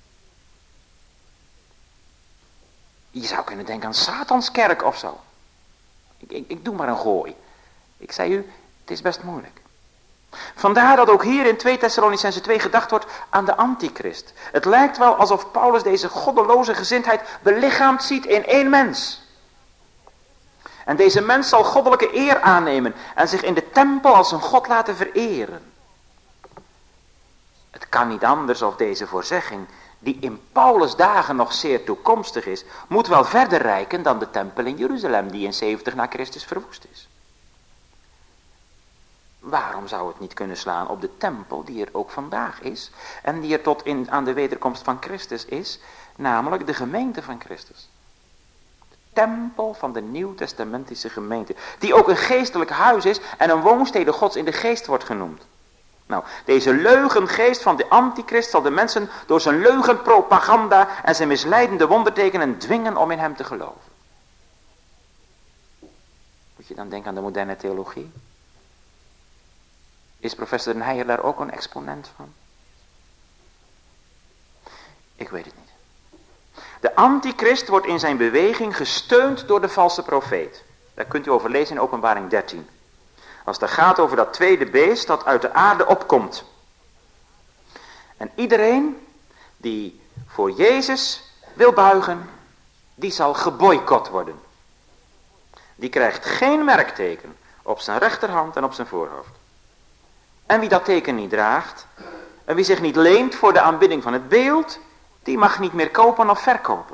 Je zou kunnen denken aan Satans kerk of zo. Ik, ik, ik doe maar een gooi. Ik zei u, het is best moeilijk. Vandaar dat ook hier in Tweede Thessalonicenzen twee gedacht wordt aan de antichrist. Het lijkt wel alsof Paulus deze goddeloze gezindheid belichaamd ziet in één mens. En deze mens zal goddelijke eer aannemen en zich in de tempel als een god laten vereren. Het kan niet anders of deze voorzegging, die in Paulus' dagen nog zeer toekomstig is, moet wel verder reiken dan de tempel in Jeruzalem die in zeventig na Christus verwoest is. Waarom zou het niet kunnen slaan op de tempel die er ook vandaag is en die er tot in, aan de wederkomst van Christus is, namelijk de gemeente van Christus. De tempel van de nieuwtestamentische gemeente, die ook een geestelijk huis is en een woonstede Gods in de geest wordt genoemd. Nou, deze leugengeest van de antichrist zal de mensen door zijn leugenpropaganda en zijn misleidende wondertekenen dwingen om in hem te geloven. Moet je dan denken aan de moderne theologie? Is professor Den Heijer daar ook een exponent van? Ik weet het niet. De antichrist wordt in zijn beweging gesteund door de valse profeet. Daar kunt u over lezen in Openbaring dertien. Als het gaat over dat tweede beest dat uit de aarde opkomt. En iedereen die voor Jezus wil buigen, die zal geboycott worden. Die krijgt geen merkteken op zijn rechterhand en op zijn voorhoofd. En wie dat teken niet draagt, en wie zich niet leent voor de aanbidding van het beeld, die mag niet meer kopen of verkopen.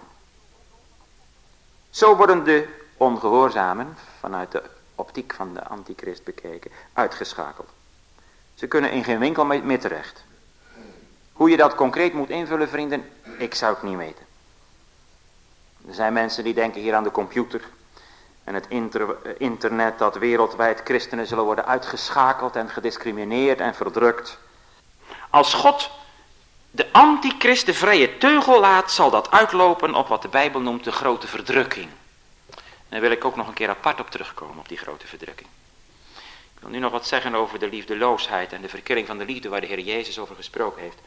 Zo worden de ongehoorzamen, vanuit de optiek van de antichrist bekeken, uitgeschakeld. Ze kunnen in geen winkel meer terecht. Hoe je dat concreet moet invullen, vrienden, ik zou het niet weten. Er zijn mensen die denken hier aan de computer en het inter, internet, dat wereldwijd christenen zullen worden uitgeschakeld en gediscrimineerd en verdrukt. Als God de antichrist de vrije teugel laat, zal dat uitlopen op wat de Bijbel noemt de grote verdrukking. Daar wil ik ook nog een keer apart op terugkomen, op die grote verdrukking. Ik wil nu nog wat zeggen over de liefdeloosheid en de verkilling van de liefde waar de Heer Jezus over gesproken heeft.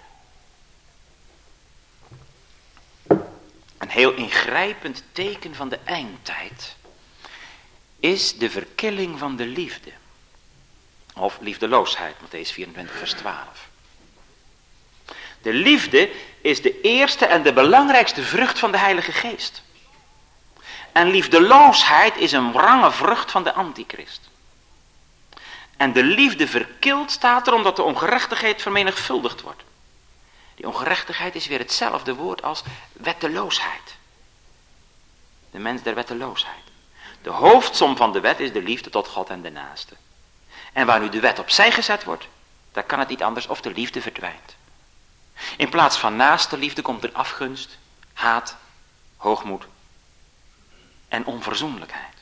Een heel ingrijpend teken van de eindtijd is de verkilling van de liefde. Of liefdeloosheid, Mattheüs vierentwintig vers twaalf. De liefde is de eerste en de belangrijkste vrucht van de Heilige Geest. En liefdeloosheid is een wrange vrucht van de antichrist. En de liefde verkilt, staat er, omdat de ongerechtigheid vermenigvuldigd wordt. Die ongerechtigheid is weer hetzelfde woord als wetteloosheid. De mens der wetteloosheid. De hoofdsom van de wet is de liefde tot God en de naaste. En waar nu de wet opzij gezet wordt, dan kan het niet anders of de liefde verdwijnt. In plaats van naaste liefde komt er afgunst, haat, hoogmoed en onverzoenlijkheid.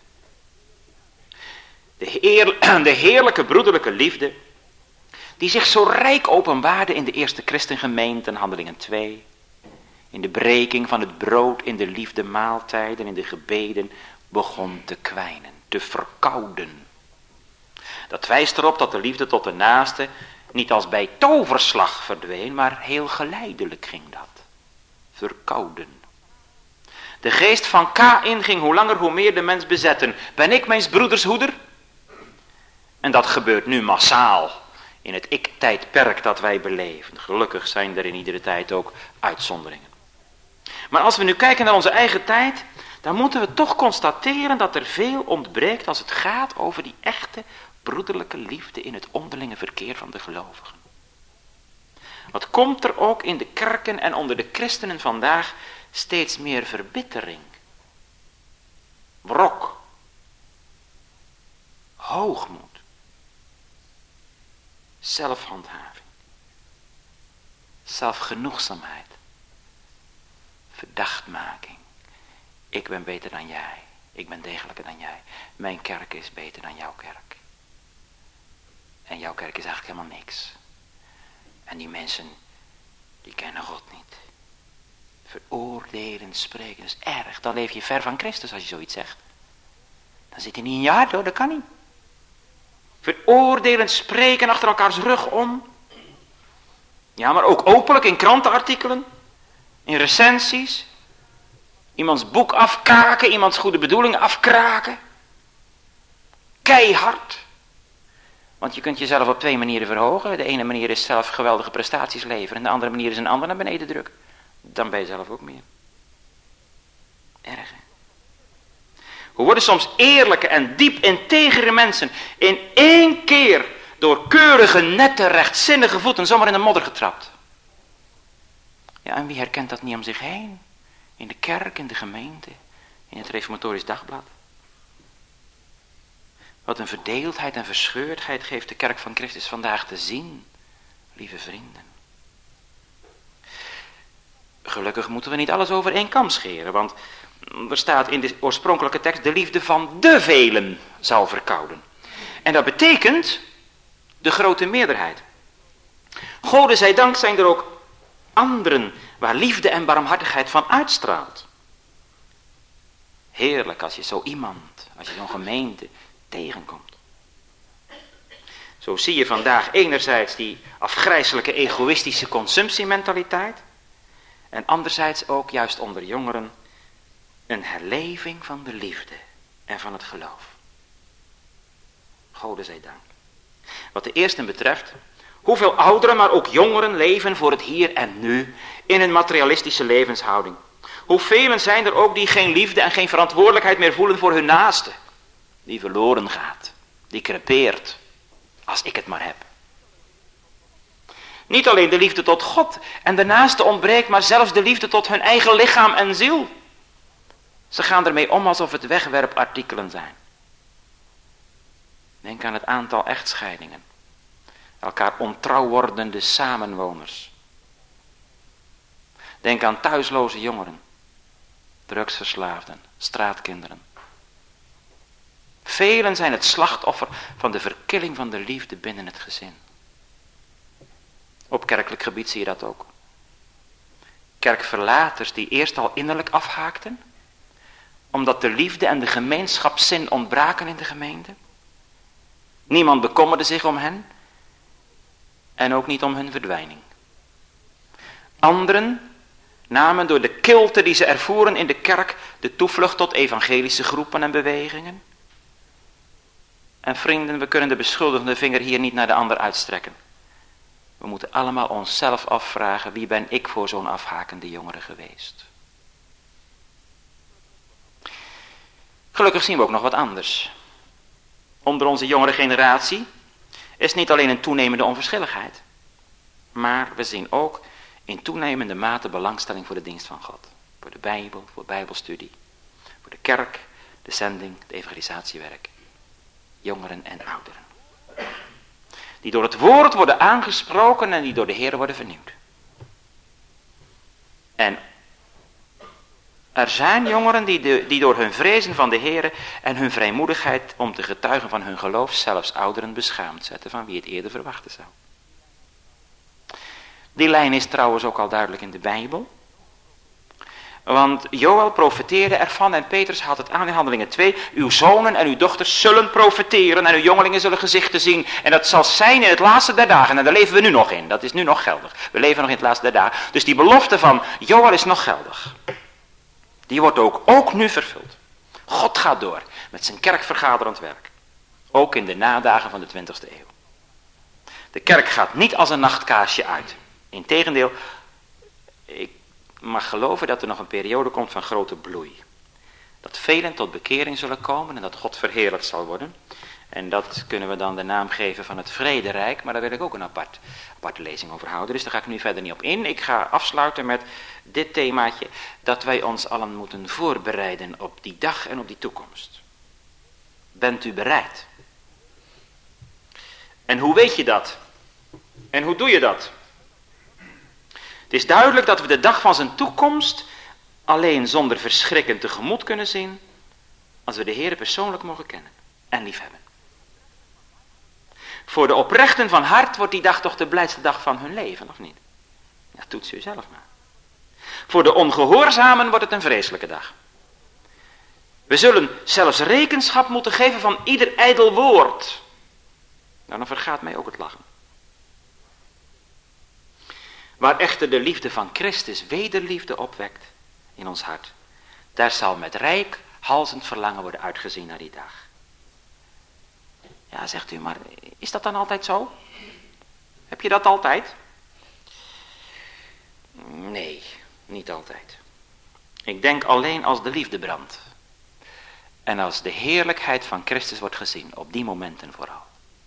De, heer, de heerlijke broederlijke liefde, die zich zo rijk openbaarde in de eerste christengemeente, Handelingen twee, in de breking van het brood, in de liefde maaltijden, in de gebeden, begon te kwijnen, te verkouden. Dat wijst erop dat de liefde tot de naaste niet als bij toverslag verdween, maar heel geleidelijk ging dat. Verkouden. De geest van Kaïn ging hoe langer hoe meer de mens bezetten. Ben ik mijns broeders hoeder? En dat gebeurt nu massaal in het ik-tijdperk dat wij beleven. Gelukkig zijn er in iedere tijd ook uitzonderingen. Maar als we nu kijken naar onze eigen tijd, dan moeten we toch constateren dat er veel ontbreekt als het gaat over die echte broederlijke liefde in het onderlinge verkeer van de gelovigen. Wat komt er ook in de kerken en onder de christenen vandaag steeds meer verbittering, wrok, hoogmoed, zelfhandhaving, zelfgenoegzaamheid, verdachtmaking. Ik ben beter dan jij, ik ben degelijker dan jij, mijn kerk is beter dan jouw kerk. En jouw kerk is eigenlijk helemaal niks. En die mensen, die kennen God niet. Veroordelen, spreken, dat is erg. Dan leef je ver van Christus als je zoiets zegt. Dan zit hij niet in je hart hoor, dat kan niet. Veroordelen, spreken achter elkaars rug om. Ja, maar ook openlijk in krantenartikelen. In recensies. Iemands boek afkraken, iemands goede bedoelingen afkraken. Keihard. Want je kunt jezelf op twee manieren verhogen. De ene manier is zelf geweldige prestaties leveren. En de andere manier is een ander naar beneden drukken. Dan ben je zelf ook meer. Erg hè? Hoe worden soms eerlijke en diep integere mensen in één keer door keurige, nette, rechtzinnige voeten zomaar in de modder getrapt. Ja, en wie herkent dat niet om zich heen? In de kerk, in de gemeente, in het Reformatorisch Dagblad. Wat een verdeeldheid en verscheurdheid geeft de kerk van Christus vandaag te zien, lieve vrienden. Gelukkig moeten we niet alles over één kam scheren, want er staat in de oorspronkelijke tekst, de liefde van de velen zal verkouden. En dat betekent de grote meerderheid. Gode zij dank zijn er ook anderen waar liefde en barmhartigheid van uitstraalt. Heerlijk als je zo iemand, als je zo'n gemeente tegenkomt. Zo zie je vandaag enerzijds die afgrijselijke egoïstische consumptiementaliteit. En anderzijds ook juist onder jongeren een herleving van de liefde en van het geloof. Gode zij dank. Wat de eerste betreft, Hoeveel ouderen, maar ook jongeren leven voor het hier en nu in een materialistische levenshouding. Hoeveel zijn er ook die geen liefde en geen verantwoordelijkheid meer voelen voor hun naaste. Die verloren gaat, die crepeert, als ik het maar heb. Niet alleen de liefde tot God en de naaste ontbreekt, maar zelfs de liefde tot hun eigen lichaam en ziel. Ze gaan ermee om alsof het wegwerpartikelen zijn. Denk aan het aantal echtscheidingen. Elkaar ontrouw wordende samenwoners. Denk aan thuisloze jongeren. Drugsverslaafden, straatkinderen. Velen zijn het slachtoffer van de verkilling van de liefde binnen het gezin. Op kerkelijk gebied zie je dat ook. Kerkverlaters die eerst al innerlijk afhaakten, omdat de liefde en de gemeenschapszin ontbraken in de gemeente. Niemand bekommerde zich om hen en ook niet om hun verdwijning. Anderen namen door de kilte die ze ervoeren in de kerk de toevlucht tot evangelische groepen en bewegingen. En vrienden, we kunnen de beschuldigende vinger hier niet naar de ander uitstrekken. We moeten allemaal onszelf afvragen, wie ben ik voor zo'n afhakende jongere geweest? Gelukkig zien we ook nog wat anders. Onder onze jongere generatie is niet alleen een toenemende onverschilligheid, maar we zien ook in toenemende mate belangstelling voor de dienst van God. Voor de Bijbel, voor bijbelstudie, voor de kerk, de zending, het evangelisatiewerk. Jongeren en ouderen. Die door het woord worden aangesproken en die door de Heer worden vernieuwd. En er zijn jongeren die, de, die door hun vrezen van de Heer en hun vrijmoedigheid om te getuigen van hun geloof zelfs ouderen beschaamd zetten van wie het eerder verwachten zou. Die lijn is trouwens ook al duidelijk in de Bijbel. Want Joël profeteerde ervan en Petrus had het aan in Handelingen twee. Uw zonen en uw dochters zullen profeteren en uw jongelingen zullen gezichten zien. En dat zal zijn in het laatste der dagen. En daar leven we nu nog in. Dat is nu nog geldig. We leven nog in het laatste der dagen. Dus die belofte van Joël is nog geldig. Die wordt ook, ook nu vervuld. God gaat door met zijn kerkvergaderend werk. Ook in de nadagen van de twintigste eeuw. De kerk gaat niet als een nachtkaarsje uit. Integendeel, ik mag geloven dat er nog een periode komt van grote bloei. Dat velen tot bekering zullen komen en dat God verheerlijkt zal worden. En dat kunnen we dan de naam geven van het vrederijk, maar daar wil ik ook een apart, aparte lezing over houden. Dus daar ga ik nu verder niet op in. Ik ga afsluiten met dit themaatje, dat wij ons allen moeten voorbereiden op die dag en op die toekomst. Bent u bereid? En hoe weet je dat? En hoe doe je dat? Het is duidelijk dat we de dag van zijn toekomst alleen zonder verschrikken tegemoet kunnen zien als we de Heere persoonlijk mogen kennen en liefhebben. Voor de oprechten van hart wordt die dag toch de blijste dag van hun leven, of niet? Ja, toets u zelf maar. Voor de ongehoorzamen wordt het een vreselijke dag. We zullen zelfs rekenschap moeten geven van ieder ijdel woord. Nou, dan vergaat mij ook het lachen. Waar echter de liefde van Christus wederliefde opwekt in ons hart, daar zal met rijk halzend verlangen worden uitgezien naar die dag. Ja, zegt u, maar is dat dan altijd zo? Heb je dat altijd? Nee, niet altijd. Ik denk alleen als de liefde brandt. En als de heerlijkheid van Christus wordt gezien, op die momenten vooral.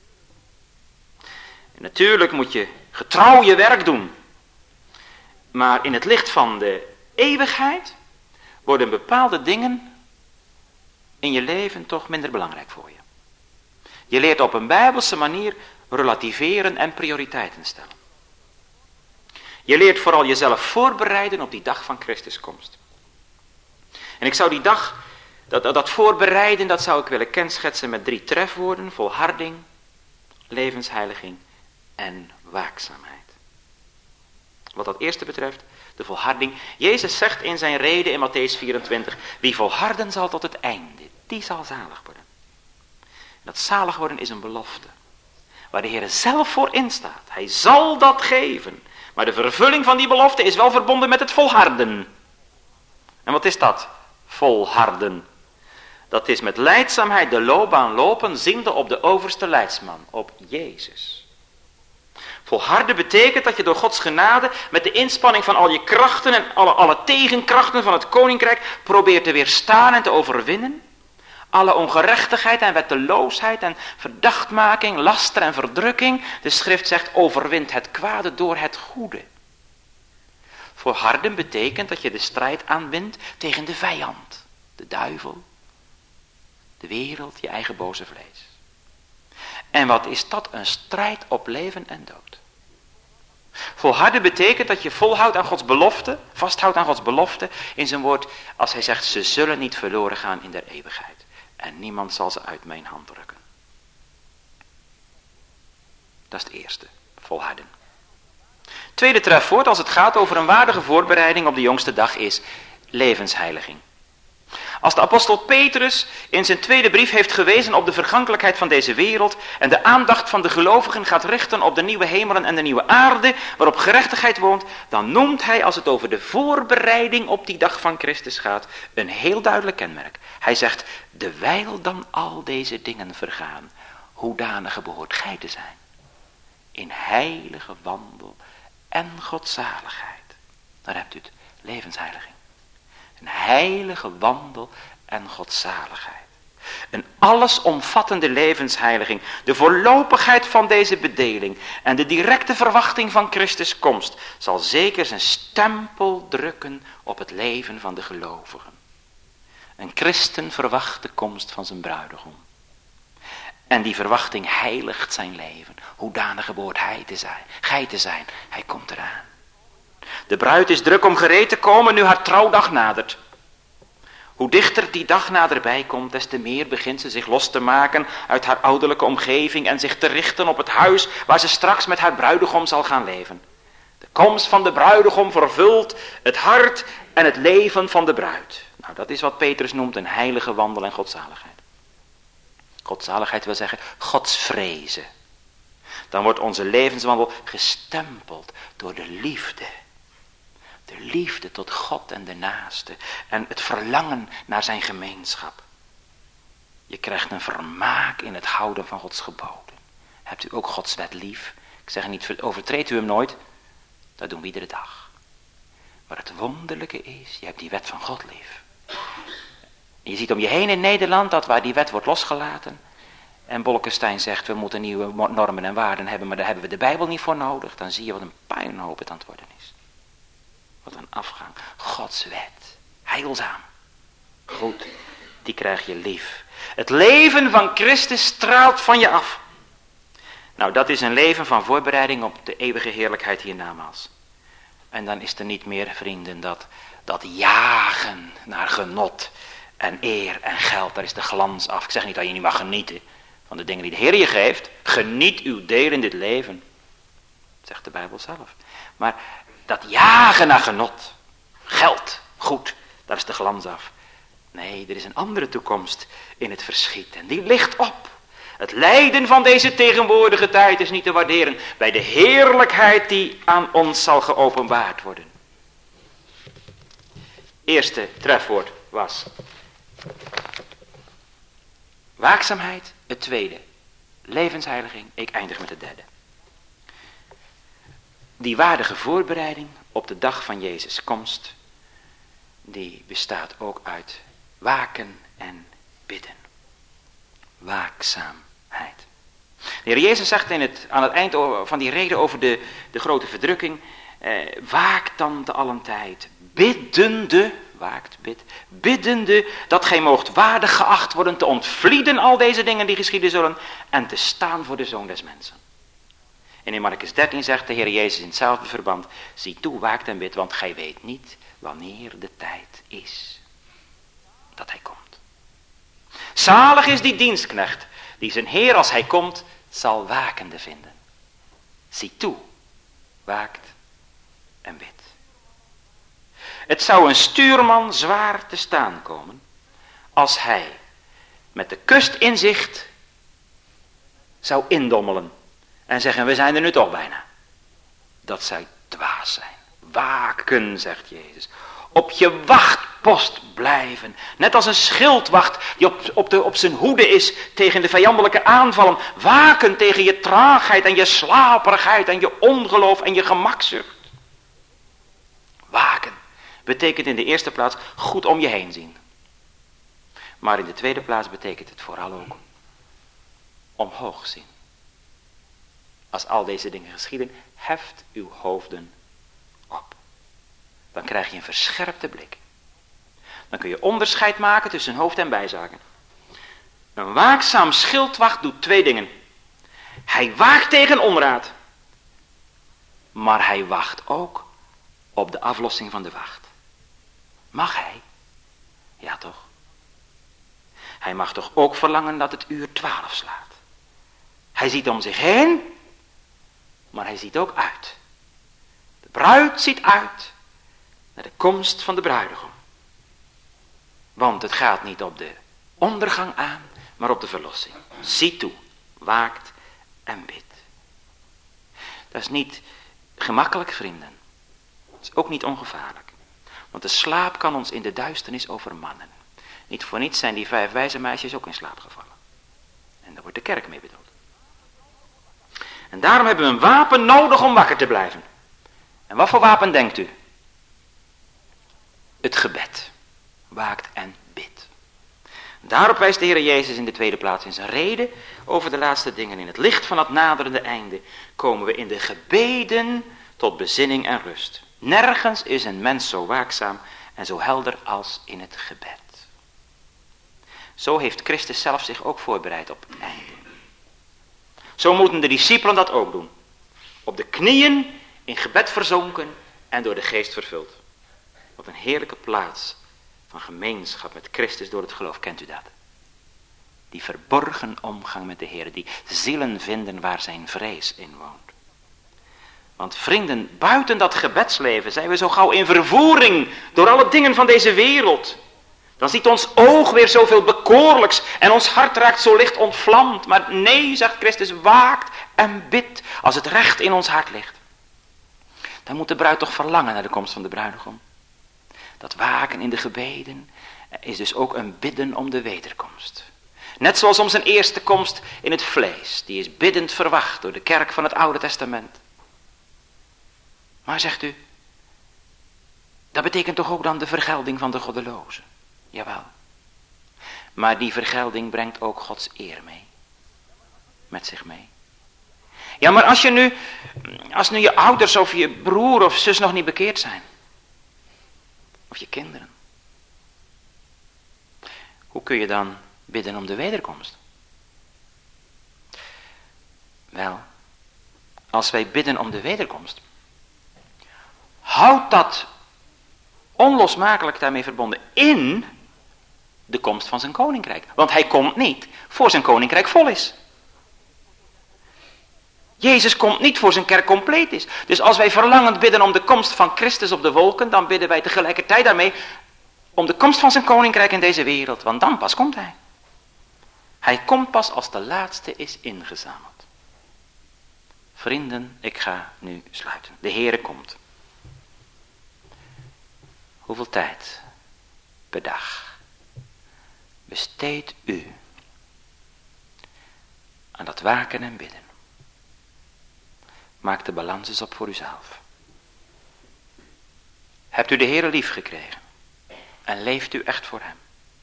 En natuurlijk moet je getrouw je werk doen. Maar in het licht van de eeuwigheid worden bepaalde dingen in je leven toch minder belangrijk voor je. Je leert op een bijbelse manier relativeren en prioriteiten stellen. Je leert vooral jezelf voorbereiden op die dag van Christus komst. En ik zou die dag, dat, dat, dat voorbereiden, dat zou ik willen kenschetsen met drie trefwoorden: volharding, levensheiliging en waakzaamheid. Wat dat eerste betreft, de volharding. Jezus zegt in zijn rede in Matthäus vierentwintig, wie volharden zal tot het einde, die zal zalig worden. En dat zalig worden is een belofte, waar de Heer zelf voor instaat. Hij zal dat geven. Maar de vervulling van die belofte is wel verbonden met het volharden. En wat is dat? Volharden. Dat is met lijdzaamheid de loopbaan lopen, ziende op de overste leidsman, op Jezus. Volharden betekent dat je door Gods genade met de inspanning van al je krachten en alle, alle tegenkrachten van het koninkrijk probeert te weerstaan en te overwinnen. Alle ongerechtigheid en wetteloosheid en verdachtmaking, laster en verdrukking. De schrift zegt overwint het kwade door het goede. Volharden betekent dat je de strijd aanwint tegen de vijand. De duivel, de wereld, je eigen boze vlees. En wat is dat? Een strijd op leven en dood. Volharden betekent dat je volhoudt aan Gods belofte, vasthoudt aan Gods belofte in zijn woord, als hij zegt, ze zullen niet verloren gaan in der eeuwigheid. En niemand zal ze uit mijn hand rukken. Dat is het eerste, volharden. Tweede trefwoord als het gaat over een waardige voorbereiding op de jongste dag is levensheiliging. Als de apostel Petrus in zijn tweede brief heeft gewezen op de vergankelijkheid van deze wereld en de aandacht van de gelovigen gaat richten op de nieuwe hemelen en de nieuwe aarde waarop gerechtigheid woont, dan noemt hij, als het over de voorbereiding op die dag van Christus gaat, een heel duidelijk kenmerk. Hij zegt, dewijl dan al deze dingen vergaan, hoedanige behoort gij te zijn? In heilige wandel en godzaligheid. Daar hebt u het, levensheiliging. Een heilige wandel en godzaligheid. Een allesomvattende levensheiliging. De voorlopigheid van deze bedeling en de directe verwachting van Christus komst zal zeker zijn stempel drukken op het leven van de gelovigen. Een christen verwacht de komst van zijn bruidegom. En die verwachting heiligt zijn leven. Hoedanige behoort hij te zijn, gij te zijn. Hij komt eraan. De bruid is druk om gereed te komen nu haar trouwdag nadert. Hoe dichter die dag naderbij komt, des te meer begint ze zich los te maken uit haar ouderlijke omgeving en zich te richten op het huis waar ze straks met haar bruidegom zal gaan leven. De komst van de bruidegom vervult het hart en het leven van de bruid. Nou, dat is wat Petrus noemt een heilige wandel en godzaligheid. Godzaligheid wil zeggen godsvrezen. Dan wordt onze levenswandel gestempeld door de liefde. De liefde tot God en de naaste. En het verlangen naar zijn gemeenschap. Je krijgt een vermaak in het houden van Gods geboden. Hebt u ook Gods wet lief? Ik zeg niet, overtreedt u hem nooit? Dat doen we iedere dag. Maar het wonderlijke is, je hebt die wet van God lief. Je ziet om je heen in Nederland dat waar die wet wordt losgelaten. En Bolkestein zegt, we moeten nieuwe normen en waarden hebben, maar daar hebben we de Bijbel niet voor nodig. Dan zie je wat een puinhoop het aan het worden is. Wat een afgang. Gods wet. Heilzaam. Goed, die krijg je lief. Het leven van Christus straalt van je af. Nou, dat is een leven van voorbereiding op de eeuwige heerlijkheid hiernamaals. En dan is er niet meer, vrienden, dat, dat jagen naar genot en eer en geld. Daar is de glans af. Ik zeg niet dat je niet mag genieten van de dingen die de Heer je geeft. Geniet uw deel in dit leven. Dat zegt de Bijbel zelf. Maar dat jagen naar genot, geld, goed, daar is de glans af. Nee, er is een andere toekomst in het verschiet en die ligt op. Het lijden van deze tegenwoordige tijd is niet te waarderen bij de heerlijkheid die aan ons zal geopenbaard worden. Eerste trefwoord was waakzaamheid. Het tweede, levensheiliging. Ik eindig met het derde. Die waardige voorbereiding op de dag van Jezus' komst, die bestaat ook uit waken en bidden. Waakzaamheid. De Heer Jezus zegt in het, aan het eind van die reden over de, de grote verdrukking, eh, waakt dan te allen tijd, biddende, waakt, bid, biddende, dat gij moogt waardig geacht worden te ontvlieden al deze dingen die geschieden zullen en te staan voor de Zoon des Mensen. En in Markus dertien zegt de Heer Jezus in hetzelfde verband, zie toe, waakt en bid, want gij weet niet wanneer de tijd is dat hij komt. Zalig is die dienstknecht, die zijn Heer als hij komt, zal wakende vinden. Zie toe, waakt en bid. Het zou een stuurman zwaar te staan komen, als hij met de kust in zicht zou indommelen en zeggen, we zijn er nu toch bijna. Dat zou dwaas zijn. Waken, zegt Jezus. Op je wacht post blijven. Net als een schildwacht die op, op, de, op zijn hoede is tegen de vijandelijke aanvallen. Waken tegen je traagheid en je slaperigheid en je ongeloof en je gemakzucht. Waken betekent in de eerste plaats goed om je heen zien. Maar in de tweede plaats betekent het vooral ook omhoog zien. Als al deze dingen geschieden, heft uw hoofden op. Dan krijg je een verscherpte blik. Dan kun je onderscheid maken tussen hoofd- en bijzaken. Een waakzaam schildwacht doet twee dingen. Hij waakt tegen onraad. Maar hij wacht ook op de aflossing van de wacht. Mag hij? Ja toch? Hij mag toch ook verlangen dat het uur twaalf slaat. Hij ziet om zich heen, maar hij ziet ook uit. De bruid ziet uit naar de komst van de bruidegom. Want het gaat niet op de ondergang aan, maar op de verlossing. Zie toe, waakt en bidt. Dat is niet gemakkelijk, vrienden. Dat is ook niet ongevaarlijk. Want de slaap kan ons in de duisternis overmannen. Niet voor niets zijn die vijf wijze meisjes ook in slaap gevallen. En daar wordt de kerk mee bedoeld. En daarom hebben we een wapen nodig om wakker te blijven. En wat voor wapen denkt u? Het gebed. Waakt en bidt. Daarop wijst de Heer Jezus in de tweede plaats in zijn reden over de laatste dingen. In het licht van het naderende einde komen we in de gebeden tot bezinning en rust. Nergens is een mens zo waakzaam en zo helder als in het gebed. Zo heeft Christus zelf zich ook voorbereid op het einde. Zo moeten de discipelen dat ook doen. Op de knieën, in gebed verzonken en door de geest vervuld. Wat een heerlijke plaats van gemeenschap met Christus door het geloof. Kent u dat? Die verborgen omgang met de Heer. Die zielen vinden waar zijn vrees in woont. Want vrienden, buiten dat gebedsleven zijn we zo gauw in vervoering door alle dingen van deze wereld. Dan ziet ons oog weer zoveel bekoorlijks en ons hart raakt zo licht ontvlamd. Maar nee, zegt Christus, waakt en bidt als het recht in ons hart ligt. Dan moet de bruid toch verlangen naar de komst van de bruidegom. Dat waken in de gebeden is dus ook een bidden om de wederkomst. Net zoals om zijn eerste komst in het vlees. Die is biddend verwacht door de kerk van het Oude Testament. Maar zegt u, dat betekent toch ook dan de vergelding van de goddelozen? Jawel. Maar die vergelding brengt ook Gods eer mee. Met zich mee. Ja, maar als je nu, als nu je ouders of je broer of zus nog niet bekeerd zijn. Of je kinderen. Hoe kun je dan bidden om de wederkomst? Wel, als wij bidden om de wederkomst, houdt dat onlosmakelijk daarmee verbonden in de komst van zijn koninkrijk. Want hij komt niet voor zijn koninkrijk vol is. Jezus komt niet voor zijn kerk compleet is. Dus als wij verlangend bidden om de komst van Christus op de wolken, dan bidden wij tegelijkertijd daarmee om de komst van zijn koninkrijk in deze wereld. Want dan pas komt hij. Hij komt pas als de laatste is ingezameld. Vrienden, ik ga nu sluiten. De Heere komt. Hoeveel tijd per dag besteedt u aan dat waken en bidden? Maak de balans eens op voor uzelf. Hebt u de Heere lief gekregen en leeft u echt voor hem?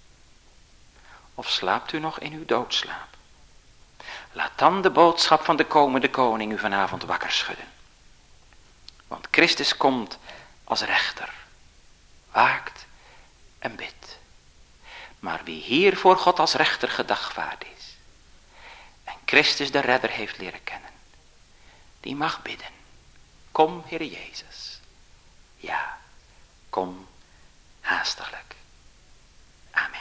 Of slaapt u nog in uw doodslaap? Laat dan de boodschap van de komende koning u vanavond wakker schudden. Want Christus komt als rechter. Waakt en bidt. Maar wie hier voor God als rechter gedagvaard is en Christus de redder heeft leren kennen, die mag bidden. Kom, Heere Jezus. Ja, kom haastiglijk. Amen.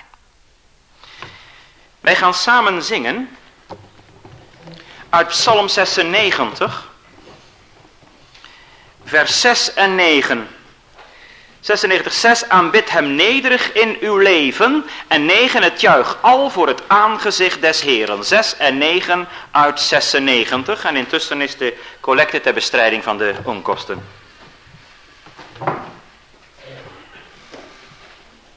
Wij gaan samen zingen uit Psalm zesennegentig, vers zes en negen. zesennegentig, zes, aanbid hem nederig in uw leven. En negen, het juich al voor het aangezicht des Heeren. zes en negen uit zesennegentig. En intussen is de collecte ter bestrijding van de onkosten.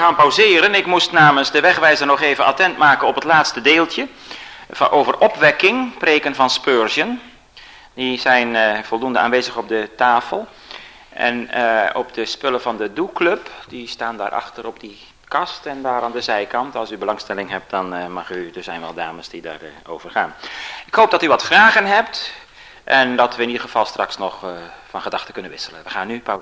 gaan pauzeren. Ik moest namens de wegwijzer nog even attent maken op het laatste deeltje. Over opwekking, preken van Spurgeon. Die zijn uh, voldoende aanwezig op de tafel. En uh, op de spullen van de Doe-club, die staan daarachter op die kast en daar aan de zijkant. Als u belangstelling hebt, dan uh, mag u, er zijn wel dames die daarover uh, over gaan. Ik hoop dat u wat vragen hebt en dat we in ieder geval straks nog uh, van gedachten kunnen wisselen. We gaan nu pauze.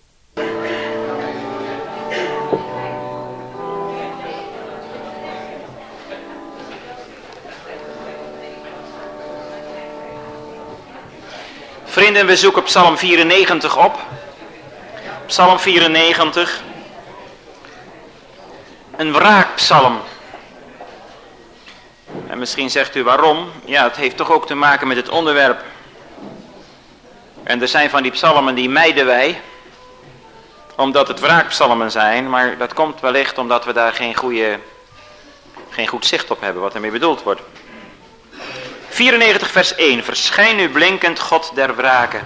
Vrienden, we zoeken Psalm vierennegentig op. Psalm vierennegentig. Een wraakpsalm. En misschien zegt u waarom. Ja, het heeft toch ook te maken met het onderwerp. En er zijn van die psalmen die mijden wij. Omdat het wraakpsalmen zijn. Maar dat komt wellicht omdat we daar geen, goede, geen goed zicht op hebben wat ermee bedoeld wordt. vierennegentig vers één. Verschijn nu blinkend God der wrake.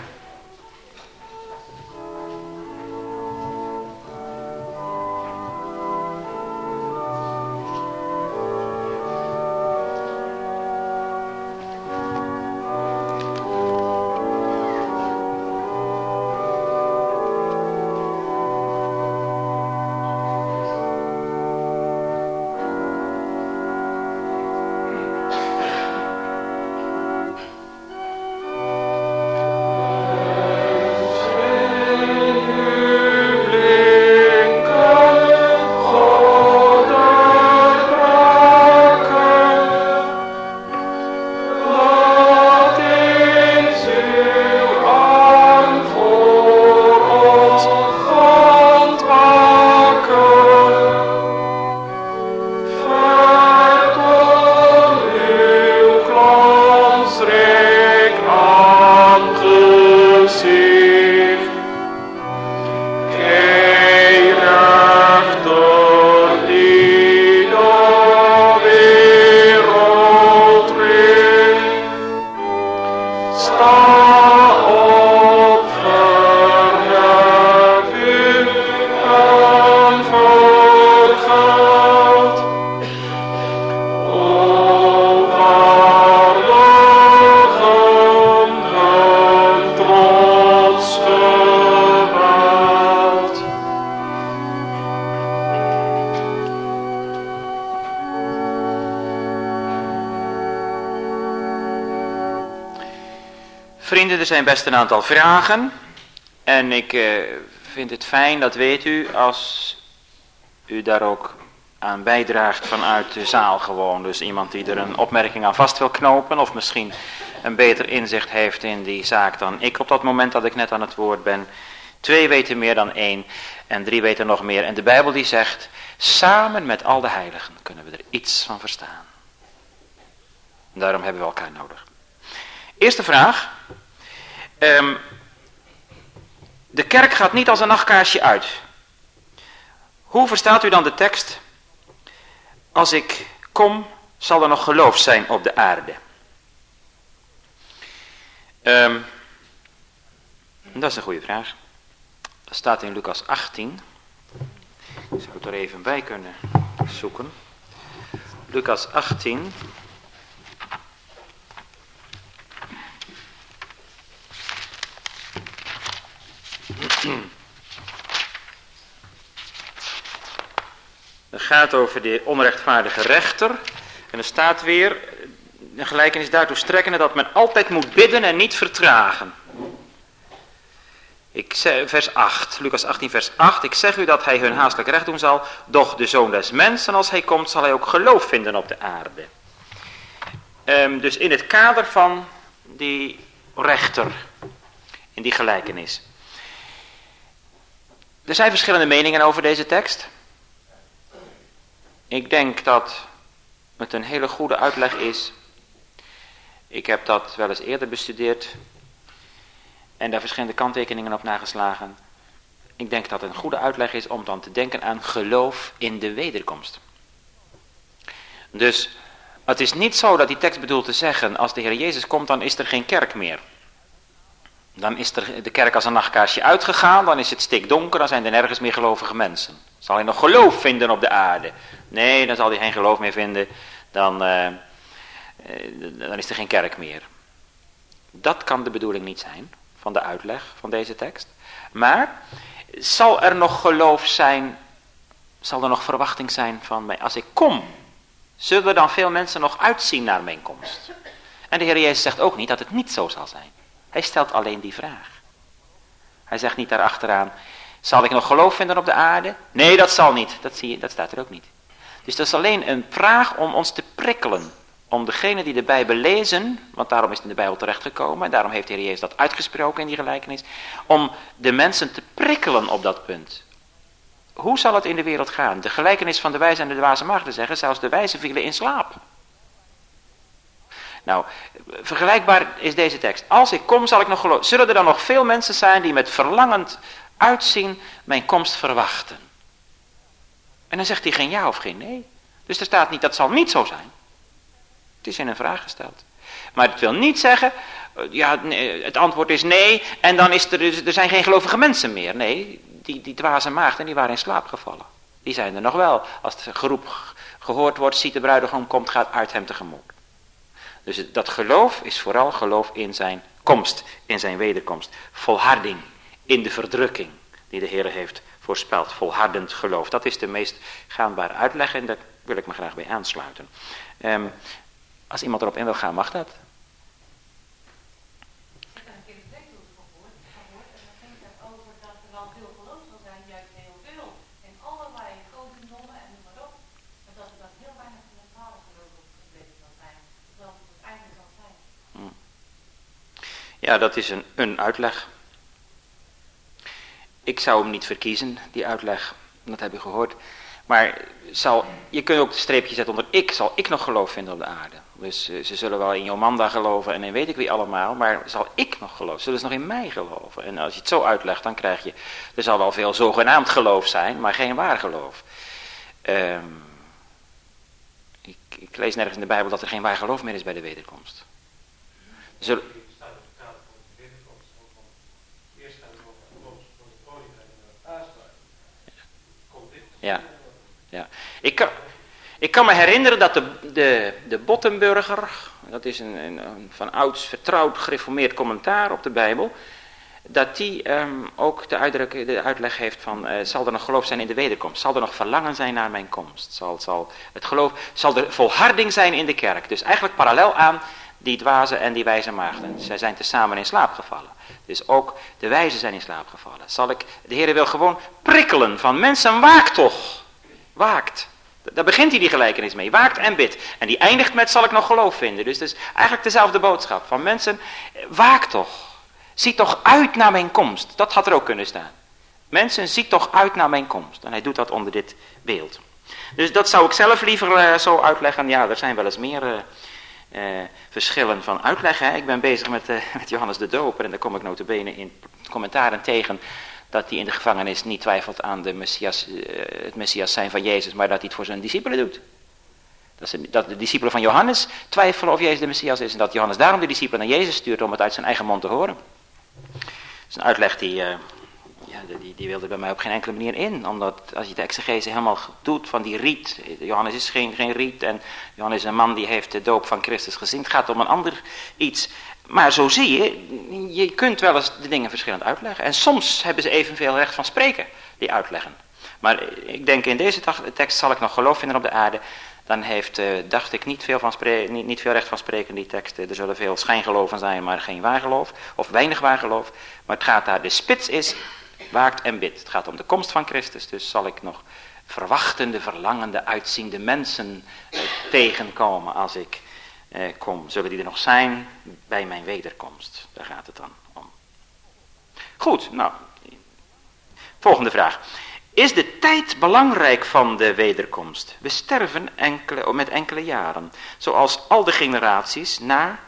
Vrienden, er zijn best een aantal vragen. En ik uh, vind het fijn, dat weet u, als u daar ook aan bijdraagt vanuit de zaal gewoon. Dus iemand die er een opmerking aan vast wil knopen of misschien een beter inzicht heeft in die zaak dan ik op dat moment dat ik net aan het woord ben. Twee weten meer dan één en drie weten nog meer. En de Bijbel die zegt, samen met al de heiligen kunnen we er iets van verstaan. En daarom hebben we elkaar nodig. Eerste vraag. Um, de kerk gaat niet als een nachtkaarsje uit. Hoe verstaat u dan de tekst? Als ik kom, zal er nog geloof zijn op de aarde. Um, dat is een goede vraag. Dat staat in Lucas achttien. Ik zou het er even bij kunnen zoeken. Lucas achttien. Het gaat over de onrechtvaardige rechter. En er staat weer een gelijkenis daartoe strekkende dat men altijd moet bidden en niet vertragen. Ik zeg, vers acht, Lucas achttien vers acht. Ik zeg u dat hij hun haastelijk recht doen zal. Doch de Zoon des Mensen, als hij komt, zal hij ook geloof vinden op de aarde. Um, dus in het kader van die rechter, in die gelijkenis. Er zijn verschillende meningen over deze tekst. Ik denk dat het een hele goede uitleg is. Ik heb dat wel eens eerder bestudeerd en daar verschillende kanttekeningen op nageslagen. Ik denk dat het een goede uitleg is om dan te denken aan geloof in de wederkomst. Dus het is niet zo dat die tekst bedoelt te zeggen, als de Heer Jezus komt, dan is er geen kerk meer. Dan is er de kerk als een nachtkaarsje uitgegaan, dan is het stikdonker, dan zijn er nergens meer gelovige mensen. Zal hij nog geloof vinden op de aarde? Nee, dan zal hij geen geloof meer vinden, dan, uh, dan is er geen kerk meer. Dat kan de bedoeling niet zijn van de uitleg van deze tekst. Maar zal er nog geloof zijn, zal er nog verwachting zijn van mij? Als ik kom, zullen er dan veel mensen nog uitzien naar mijn komst? En de Heer Jezus zegt ook niet dat het niet zo zal zijn. Hij stelt alleen die vraag. Hij zegt niet daarachteraan, zal ik nog geloof vinden op de aarde? Nee, dat zal niet. Dat zie je, dat staat er ook niet. Dus dat is alleen een vraag om ons te prikkelen. Om degene die de Bijbel lezen, want daarom is het in de Bijbel terechtgekomen, en daarom heeft de Heer Jezus dat uitgesproken in die gelijkenis, om de mensen te prikkelen op dat punt. Hoe zal het in de wereld gaan? De gelijkenis van de wijze en de dwaze maagden zeggen, zelfs de wijzen vielen in slaap. Nou, vergelijkbaar is deze tekst. Als ik kom, zal ik nog geloven. Zullen er dan nog veel mensen zijn die met verlangend uitzien mijn komst verwachten? En dan zegt hij geen ja of geen nee. Dus er staat niet, dat zal niet zo zijn. Het is in een vraag gesteld. Maar het wil niet zeggen, ja, nee, het antwoord is nee, en dan is er, er zijn geen gelovige mensen meer. Nee, die, die dwaze maagden, die waren in slaap gevallen. Die zijn er nog wel. Als het geroep gehoord wordt, ziet de bruidegom komt, gaat uit hem tegemoet. Dus dat geloof is vooral geloof in zijn komst, in zijn wederkomst. Volharding in de verdrukking die de Heer heeft voorspeld. Volhardend geloof. Dat is de meest gaanbare uitleg en daar wil ik me graag bij aansluiten. Um, als iemand erop in wil gaan, mag dat. Ik heb een keer de preek gehoord en dan ging het over dat er wel veel geloof zal zijn, juist heel veel. En allerlei godendommen en noem maar op. Maar dat er dan heel weinig van het ware geloof op gebleven zal zijn. Dat het het einde zal zijn. Hmm. Ja, dat is een, een uitleg. Ik zou hem niet verkiezen, die uitleg. Dat heb je gehoord. Maar zal, je kunt ook de streepje zetten onder ik. Zal ik nog geloof vinden op de aarde? Dus uh, ze zullen wel in Jomanda geloven en in weet ik wie allemaal. Maar zal ik nog geloven? Zullen ze nog in mij geloven? En als je het zo uitlegt, dan krijg je... Er zal wel veel zogenaamd geloof zijn, maar geen waar geloof. Um, ik, ik lees nergens in de Bijbel dat er geen waar geloof meer is bij de wederkomst. Zullen... Ja, ja. Ik kan, ik kan me herinneren dat de, de, de Bottenburger, dat is een, een, een van ouds vertrouwd gereformeerd commentaar op de Bijbel, dat die um, ook de, uitdruk, de uitleg heeft van, uh, zal er nog geloof zijn in de wederkomst? Zal er nog verlangen zijn naar mijn komst? Zal, zal, het geloof, zal er volharding zijn in de kerk? Dus eigenlijk parallel aan die dwaze en die wijze maagden. Zij zijn tezamen in slaap gevallen. Dus ook de wijzen zijn in slaap gevallen. Zal ik, de Heer wil gewoon prikkelen van mensen, waakt toch. Waakt. Daar begint hij die gelijkenis mee. Waakt en bid. En die eindigt met, zal ik nog geloof vinden. Dus het is eigenlijk dezelfde boodschap. Van mensen, waakt toch. Zie toch uit naar mijn komst. Dat had er ook kunnen staan. Mensen, zie toch uit naar mijn komst. En hij doet dat onder dit beeld. Dus dat zou ik zelf liever uh, zo uitleggen. Ja, er zijn wel eens meer... Uh, Uh, verschillen van uitleg. Hè. Ik ben bezig met, uh, met Johannes de Doper en daar kom ik nota bene in commentaren tegen dat hij in de gevangenis niet twijfelt aan de Messias, uh, het Messias zijn van Jezus, maar dat hij het voor zijn discipelen doet. Dat, ze, dat de discipelen van Johannes twijfelen of Jezus de Messias is en dat Johannes daarom de discipelen naar Jezus stuurt om het uit zijn eigen mond te horen. Dat is een uitleg die, uh, ja, die, die wilde bij mij op geen enkele manier in, omdat als je de exegese helemaal doet van die riet, Johannes is geen, geen riet en Johannes is een man die heeft de doop van Christus gezien, het gaat om een ander iets. Maar zo zie je, je kunt wel eens de dingen verschillend uitleggen en soms hebben ze evenveel recht van spreken, die uitleggen. Maar ik denk in deze tekst zal ik nog geloof vinden op de aarde, dan heeft, uh, dacht ik, niet veel, van spreken, niet, niet veel recht van spreken in die tekst. Er zullen veel schijngeloven zijn, maar geen waargeloof, of weinig waargeloof. Maar het gaat daar, de spits is, waakt en bidt. Het gaat om de komst van Christus, dus zal ik nog verwachtende, verlangende, uitziende mensen uh, tegenkomen als ik uh, kom. Zullen die er nog zijn bij mijn wederkomst? Daar gaat het dan om. Goed, nou, volgende vraag. Is de tijd belangrijk van de wederkomst? We sterven enkele, met enkele jaren, zoals al de generaties na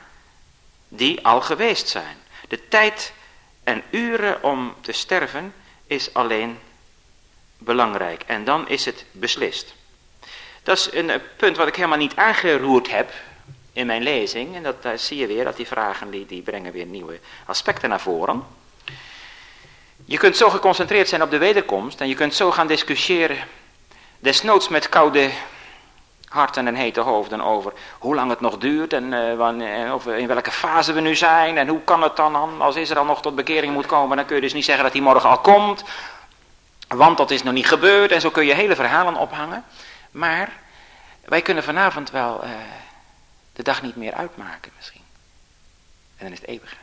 die al geweest zijn. De tijd en uren om te sterven is alleen belangrijk en dan is het beslist. Dat is een punt wat ik helemaal niet aangeroerd heb in mijn lezing. En dat, daar zie je weer dat die vragen die, die brengen weer nieuwe aspecten naar voren. Je kunt zo geconcentreerd zijn op de wederkomst en je kunt zo gaan discussiëren, desnoods met koude harten en hete hoofden over hoe lang het nog duurt en uh, wanneer, of in welke fase we nu zijn en hoe kan het dan, als Israël nog tot bekering moet komen, dan kun je dus niet zeggen dat hij morgen al komt, want dat is nog niet gebeurd en zo kun je hele verhalen ophangen. Maar wij kunnen vanavond wel uh, de dag niet meer uitmaken misschien. En dan is het eeuwigheid.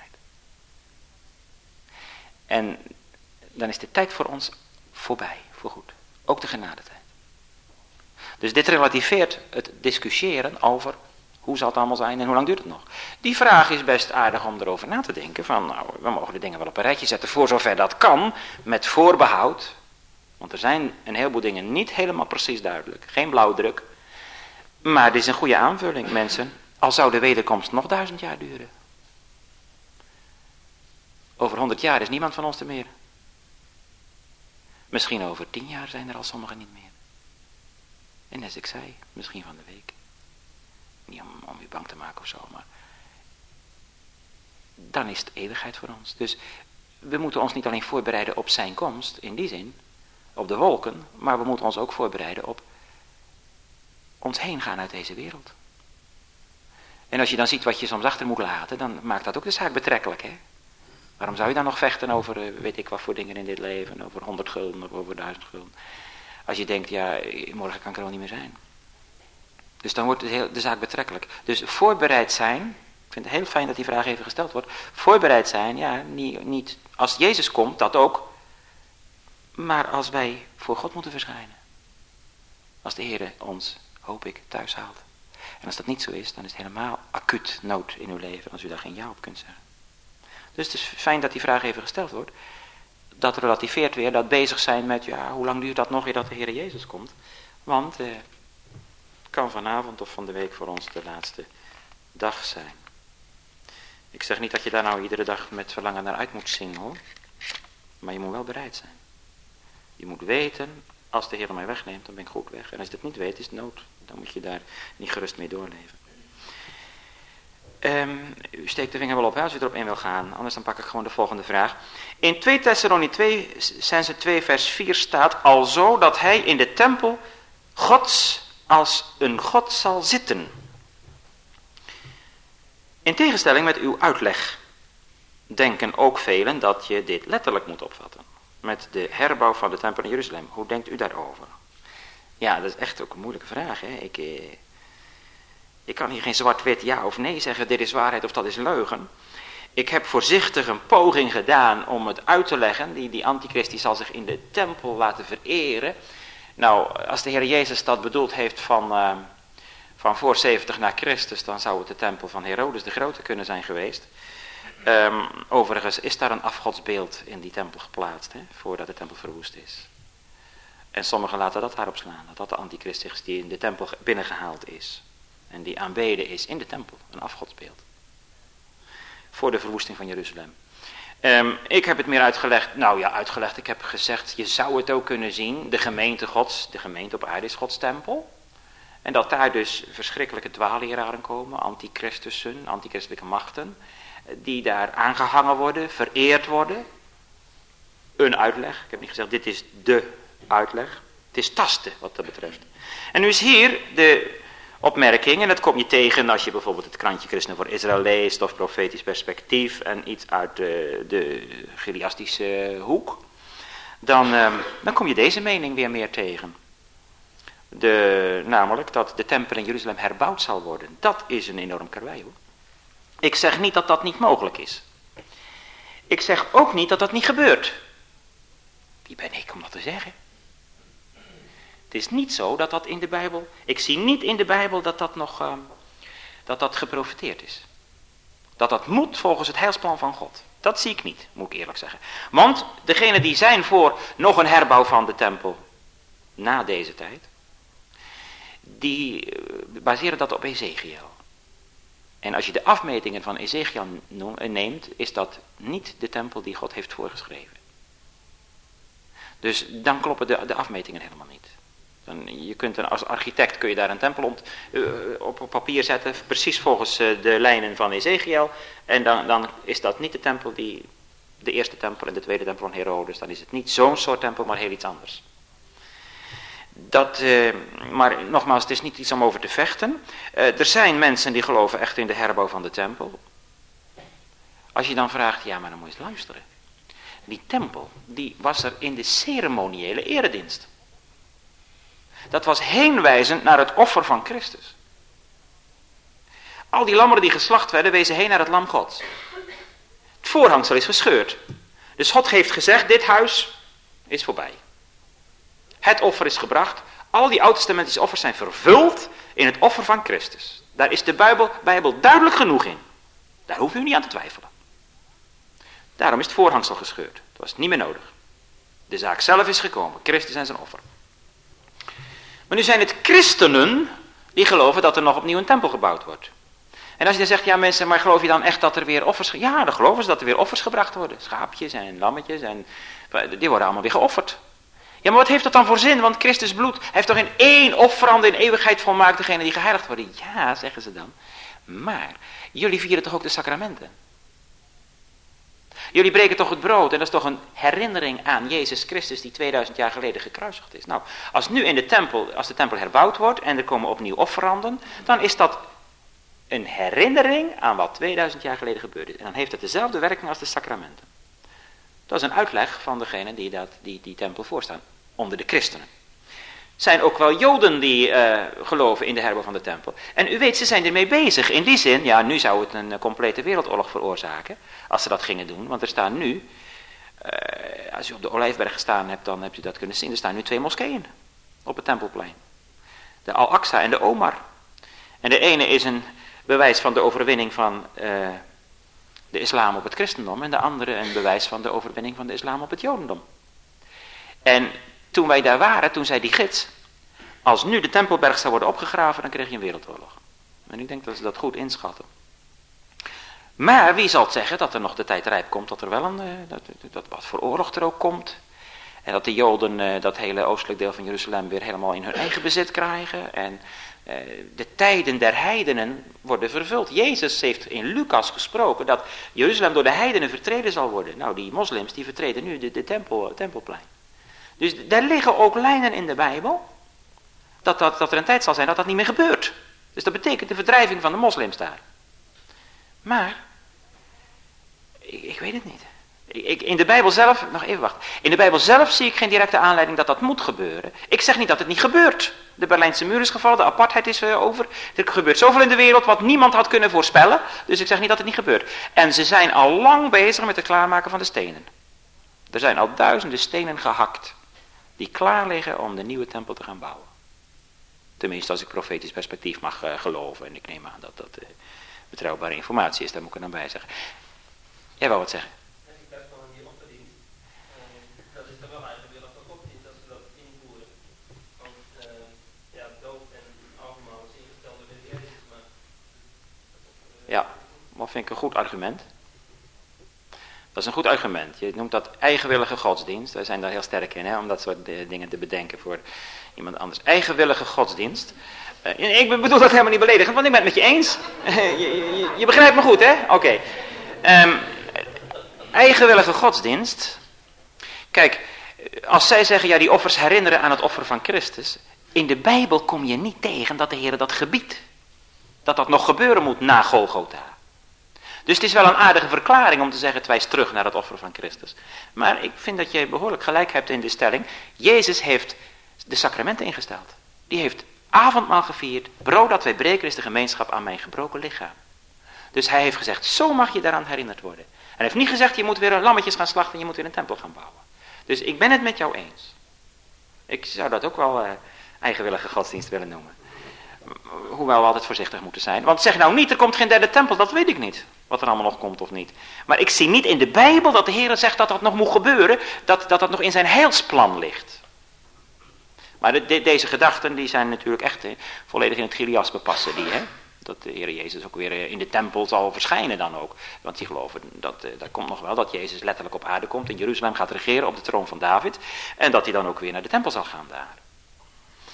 En dan is de tijd voor ons voorbij, voorgoed. Ook de genadetijd. Dus dit relativeert het discussiëren over hoe zal het allemaal zijn en hoe lang duurt het nog. Die vraag is best aardig om erover na te denken. Van nou, we mogen de dingen wel op een rijtje zetten voor zover dat kan. Met voorbehoud. Want er zijn een heleboel dingen niet helemaal precies duidelijk. Geen blauwdruk. Maar dit is een goede aanvulling, mensen. Al zou de wederkomst nog duizend jaar duren. Over honderd jaar is niemand van ons er meer. Misschien over tien jaar zijn er al sommigen niet meer. En als ik zei, misschien van de week. Niet om, om u bang te maken of zo, maar dan is het eeuwigheid voor ons. Dus we moeten ons niet alleen voorbereiden op zijn komst, in die zin, op de wolken, maar we moeten ons ook voorbereiden op ons heen gaan uit deze wereld. En als je dan ziet wat je soms achter moet laten, dan maakt dat ook de zaak betrekkelijk, hè? Waarom zou je dan nog vechten over, weet ik wat voor dingen in dit leven, over honderd gulden of over duizend gulden? Als je denkt, ja, morgen kan ik er al niet meer zijn. Dus dan wordt de, heel, de zaak betrekkelijk. Dus voorbereid zijn, ik vind het heel fijn dat die vraag even gesteld wordt. Voorbereid zijn, ja, niet, niet als Jezus komt, dat ook. Maar als wij voor God moeten verschijnen. Als de Heer ons, hoop ik, thuis haalt. En als dat niet zo is, dan is het helemaal acuut nood in uw leven, als u daar geen ja op kunt zeggen. Dus het is fijn dat die vraag even gesteld wordt. Dat relativeert weer dat bezig zijn met, ja, hoe lang duurt dat nog eer dat de Heer Jezus komt? Want eh, het kan vanavond of van de week voor ons de laatste dag zijn. Ik zeg niet dat je daar nou iedere dag met verlangen naar uit moet zingen, hoor. Maar je moet wel bereid zijn. Je moet weten, als de Heer mij wegneemt, dan ben ik goed weg. En als je dat niet weet, is het nood. Dan moet je daar niet gerust mee doorleven. Um, u steekt de vinger wel op, hè, als u erop in wil gaan. Anders dan pak ik gewoon de volgende vraag. In twee Thessalonicenzen twee vers vier staat alzo dat hij in de tempel Gods als een God zal zitten. In tegenstelling met uw uitleg denken ook velen dat je dit letterlijk moet opvatten. Met de herbouw van de tempel in Jeruzalem. Hoe denkt u daarover? Ja, dat is echt ook een moeilijke vraag, hè. Ik... Eh, Ik kan hier geen zwart-wit ja of nee zeggen, dit is waarheid of dat is leugen. Ik heb voorzichtig een poging gedaan om het uit te leggen. Die, die antichrist die zal zich in de tempel laten vereren. Nou, als de Heer Jezus dat bedoeld heeft van, uh, van voor zeventig na Christus, dan zou het de tempel van Herodes de Grote kunnen zijn geweest. Um, overigens is daar een afgodsbeeld in die tempel geplaatst, hè, voordat de tempel verwoest is. En sommigen laten dat daarop slaan, dat dat de antichrist is die in de tempel binnengehaald is. En die aanbeden is in de tempel, een afgodsbeeld. Voor de verwoesting van Jeruzalem. Um, ik heb het meer uitgelegd, nou ja, uitgelegd, ik heb gezegd, je zou het ook kunnen zien, de gemeente Gods, de gemeente op aarde is Gods tempel. En dat daar dus verschrikkelijke dwaalleraren komen, antichristussen, antichristelijke machten, die daar aangehangen worden, vereerd worden. Een uitleg, ik heb niet gezegd, dit is de uitleg. Het is tasten wat dat betreft. En nu is hier de opmerking, en dat kom je tegen als je bijvoorbeeld het krantje Christen voor Israël leest, of profetisch perspectief, en iets uit de, de Chiliastische hoek. Dan, um, dan kom je deze mening weer meer tegen. De, namelijk dat de tempel in Jeruzalem herbouwd zal worden. Dat is een enorm karwei, hoor. Ik zeg niet dat dat niet mogelijk is. Ik zeg ook niet dat dat niet gebeurt. Wie ben ik om dat te zeggen? Het is niet zo dat dat in de Bijbel, ik zie niet in de Bijbel dat dat nog, uh, dat dat geprofeteerd is. Dat dat moet volgens het heilsplan van God. Dat zie ik niet, moet ik eerlijk zeggen. Want degenen die zijn voor nog een herbouw van de tempel na deze tijd, die baseren dat op Ezekiel. En als je de afmetingen van Ezekiel neemt, is dat niet de tempel die God heeft voorgeschreven. Dus dan kloppen de, de afmetingen helemaal niet. Dan, je kunt een, als architect kun je daar een tempel ont, uh, op, op papier zetten, precies volgens uh, de lijnen van Ezekiel. En dan, dan is dat niet de tempel die, de eerste tempel en de tweede tempel van Herodes. Dan is het niet zo'n soort tempel, maar heel iets anders. Dat, uh, maar nogmaals, het is niet iets om over te vechten. Uh, er zijn mensen die geloven echt in de herbouw van de tempel. Als je dan vraagt, ja maar dan moet je eens luisteren. Die tempel, die was er in de ceremoniële eredienst. Dat was heenwijzend naar het offer van Christus. Al die lammeren die geslacht werden, wezen heen naar het lam Gods. Het voorhangsel is gescheurd. Dus God heeft gezegd, dit huis is voorbij. Het offer is gebracht. Al die oud-testamentische offers zijn vervuld in het offer van Christus. Daar is de Bijbel, Bijbel duidelijk genoeg in. Daar hoeft u niet aan te twijfelen. Daarom is het voorhangsel gescheurd. Dat was niet meer nodig. De zaak zelf is gekomen. Christus en zijn offer. Maar nu zijn het christenen die geloven dat er nog opnieuw een tempel gebouwd wordt. En als je dan zegt, ja mensen, maar geloof je dan echt dat er weer offers... Ja, dan geloven ze dat er weer offers gebracht worden. Schaapjes en lammetjes en... Die worden allemaal weer geofferd. Ja, maar wat heeft dat dan voor zin? Want Christus bloed heeft toch in één offerande in eeuwigheid volmaakt degene die geheiligd worden? Ja, zeggen ze dan. Maar jullie vieren toch ook de sacramenten? Jullie breken toch het brood en dat is toch een herinnering aan Jezus Christus die tweeduizend jaar geleden gekruisigd is. Nou, als nu in de tempel, als de tempel herbouwd wordt en er komen opnieuw offeranden, dan is dat een herinnering aan wat tweeduizend jaar geleden gebeurd is. En dan heeft het dezelfde werking als de sacramenten. Dat is een uitleg van degene die dat, die, die tempel voorstaan, onder de christenen. Zijn ook wel Joden die uh, geloven in de herbouw van de tempel. En u weet, ze zijn ermee bezig. In die zin, ja, nu zou het een uh, complete wereldoorlog veroorzaken. Als ze dat gingen doen. Want er staan nu, uh, als u op de Olijfberg gestaan hebt, dan hebt u dat kunnen zien. Er staan nu twee moskeeën op het Tempelplein. De Al-Aqsa en de Omar. En de ene is een bewijs van de overwinning van uh, de islam op het christendom. En de andere een bewijs van de overwinning van de islam op het jodendom. En toen wij daar waren, toen zei die gids, als nu de Tempelberg zou worden opgegraven, dan krijg je een wereldoorlog. En ik denk dat ze dat goed inschatten. Maar wie zal het zeggen dat er nog de tijd rijp komt, dat er wel een, uh, dat, dat wat voor oorlog er ook komt. En dat de Joden uh, dat hele oostelijk deel van Jeruzalem weer helemaal in hun eigen bezit krijgen. En uh, de tijden der heidenen worden vervuld. Jezus heeft in Lucas gesproken dat Jeruzalem door de heidenen vertreden zal worden. Nou, die moslims die vertreden nu de, de tempel, tempelplein. Dus daar liggen ook lijnen in de Bijbel, dat, dat, dat er een tijd zal zijn dat dat niet meer gebeurt. Dus dat betekent de verdrijving van de moslims daar. Maar, ik, ik weet het niet. Ik, in de Bijbel zelf, nog even wachten. In de Bijbel zelf zie ik geen directe aanleiding dat dat moet gebeuren. Ik zeg niet dat het niet gebeurt. De Berlijnse muur is gevallen, de apartheid is uh, over. Er gebeurt zoveel in de wereld wat niemand had kunnen voorspellen. Dus ik zeg niet dat het niet gebeurt. En ze zijn al lang bezig met het klaarmaken van de stenen. Er zijn al duizenden stenen gehakt. Die klaar liggen om de nieuwe tempel te gaan bouwen. Tenminste als ik profetisch perspectief mag uh, geloven. En ik neem aan dat dat uh, betrouwbare informatie is. Daar moet ik er dan bij zeggen. Jij wou wat zeggen? Ik dacht van die offerdienst. Uh, dat is toch wel eigenlijk willen van God niet dat ze dat invoeren. Want uh, ja, doop en avondmaal is ingesteld door de Jezus. Maar, uh, ja, dat vind ik een goed argument. Dat is een goed argument. Je noemt dat eigenwillige godsdienst. Wij zijn daar heel sterk in, hè, om dat soort dingen te bedenken voor iemand anders. Eigenwillige godsdienst. Uh, ik bedoel dat helemaal niet beledigend, want ik ben het met je eens. je, je, je begrijpt me goed, hè? Oké. Okay. Um, eigenwillige godsdienst. Kijk, als zij zeggen, ja, die offers herinneren aan het offer van Christus. In de Bijbel kom je niet tegen dat de Heer dat gebiedt. Dat dat nog gebeuren moet na Golgotha. Dus het is wel een aardige verklaring om te zeggen, het wijst terug naar het offer van Christus. Maar ik vind dat je behoorlijk gelijk hebt in de stelling. Jezus heeft de sacramenten ingesteld. Die heeft avondmaal gevierd. Brood dat wij breken is de gemeenschap aan mijn gebroken lichaam. Dus hij heeft gezegd, zo mag je daaraan herinnerd worden. En hij heeft niet gezegd, je moet weer lammetjes gaan slachten en je moet weer een tempel gaan bouwen. Dus ik ben het met jou eens. Ik zou dat ook wel uh, eigenwillige godsdienst willen noemen. Hoewel we altijd voorzichtig moeten zijn. Want zeg nou niet, er komt geen derde tempel, dat weet ik niet. Wat er allemaal nog komt of niet. Maar ik zie niet in de Bijbel dat de Heer zegt dat dat nog moet gebeuren. Dat dat, dat nog in zijn heilsplan ligt. Maar de, de, deze gedachten die zijn natuurlijk echt eh, volledig in het Chiliasme passen. Die, hè? Dat de Heer Jezus ook weer in de tempel zal verschijnen dan ook. Want die geloven, dat, uh, dat komt nog wel, dat Jezus letterlijk op aarde komt. In Jeruzalem gaat regeren op de troon van David. En dat hij dan ook weer naar de tempel zal gaan daar.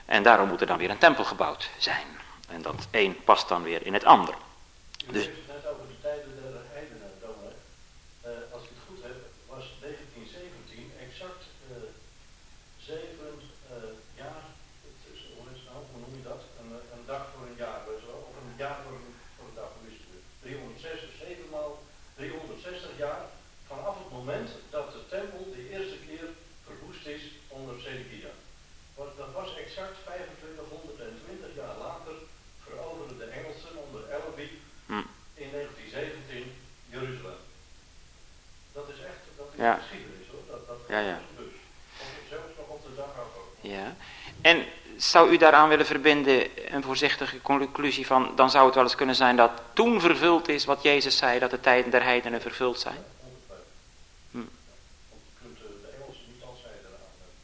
En daarom moet er dan weer een tempel gebouwd zijn. En dat een past dan weer in het ander. U Dus, heeft het net over de tijden der heidenen, dominee. Uh, als ik het goed heb, was negentien zeventien exact uh, zeven uh, jaar, het is, hoe, is nou, hoe noem je dat? Een, een dag voor een jaar, weet je wel? Of een jaar voor een, voor een dag, hoe is het? driehonderdzestig, zeven maal driehonderdzestig jaar vanaf het moment dat de tempel de eerste keer verwoest is onder Zedekia. Dat was exact vijfentwintighonderdtwintig jaar later veroverden de Engelsen onder Allenby hm. in negentien zeventien Jeruzalem. Dat is echt, dat is Ja. geschiedenis hoor. Dat, dat Ja, ja. dus. Of zelfs nog op de dag af ook. Ja. En zou u daaraan willen verbinden een voorzichtige conclusie van, dan zou het wel eens kunnen zijn dat toen vervuld is wat Jezus zei, dat de tijden der heidenen vervuld zijn? Hm. Want je kunt uh, de Engelsen niet als zij eraan hebben.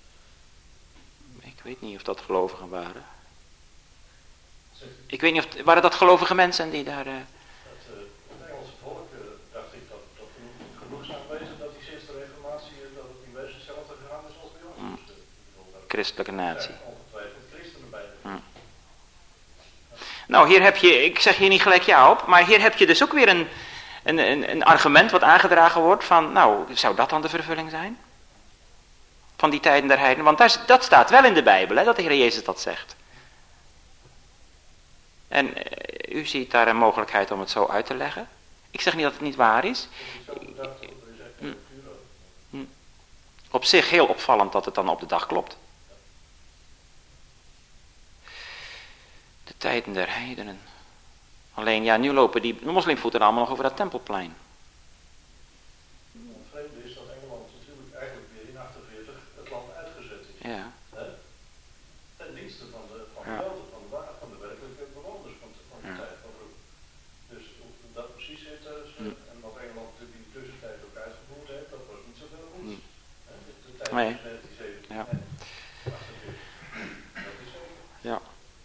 Ik weet niet of dat gelovigen waren. Ik weet niet of, waren dat gelovige mensen die daar... Uh... Het, uh, het Engelse volk, uh, dacht ik, dat, dat genoeg, genoeg is aanwezig dat die sinds de reformatie, uh, dat het in wezen hetzelfde gegaan is als bij ons. Hm. Dus, uh, Christelijke natie. Er zijn ongetwijfeld christenen bij. Hm. Nou, hier heb je, ik zeg hier niet gelijk ja op, maar hier heb je dus ook weer een, een, een, een argument wat aangedragen wordt van, nou, zou dat dan de vervulling zijn? Van die tijden der heidenen, want daar, dat staat wel in de Bijbel, hè, dat de Heer Jezus dat zegt. En uh, u ziet daar een mogelijkheid om het zo uit te leggen. Ik zeg niet dat het niet waar is. Hm. Hm. Op zich heel opvallend dat het dan op de dag klopt. De tijden der heidenen. Alleen ja, nu lopen die moslimvoeten allemaal nog over dat tempelplein. Het vreemde is dat Engeland natuurlijk eigenlijk weer in achtenveertig het land uitgezet is. Ja. Hè? Ten dienste van de, van de Ja. welden, van de, wa- van de werkelijke bewoners van de, van de Ja. tijd van vroeger. Dus hoe dat precies zit uh, ze, Hm. en wat Engeland natuurlijk in de tussentijd ook uitgevoerd heeft, dat was niet zoveel goeds. Hm. Hè? De, de tijd Nee. is negentien zeventien Ja. en achtenveertig. Dat is zeker. Ja.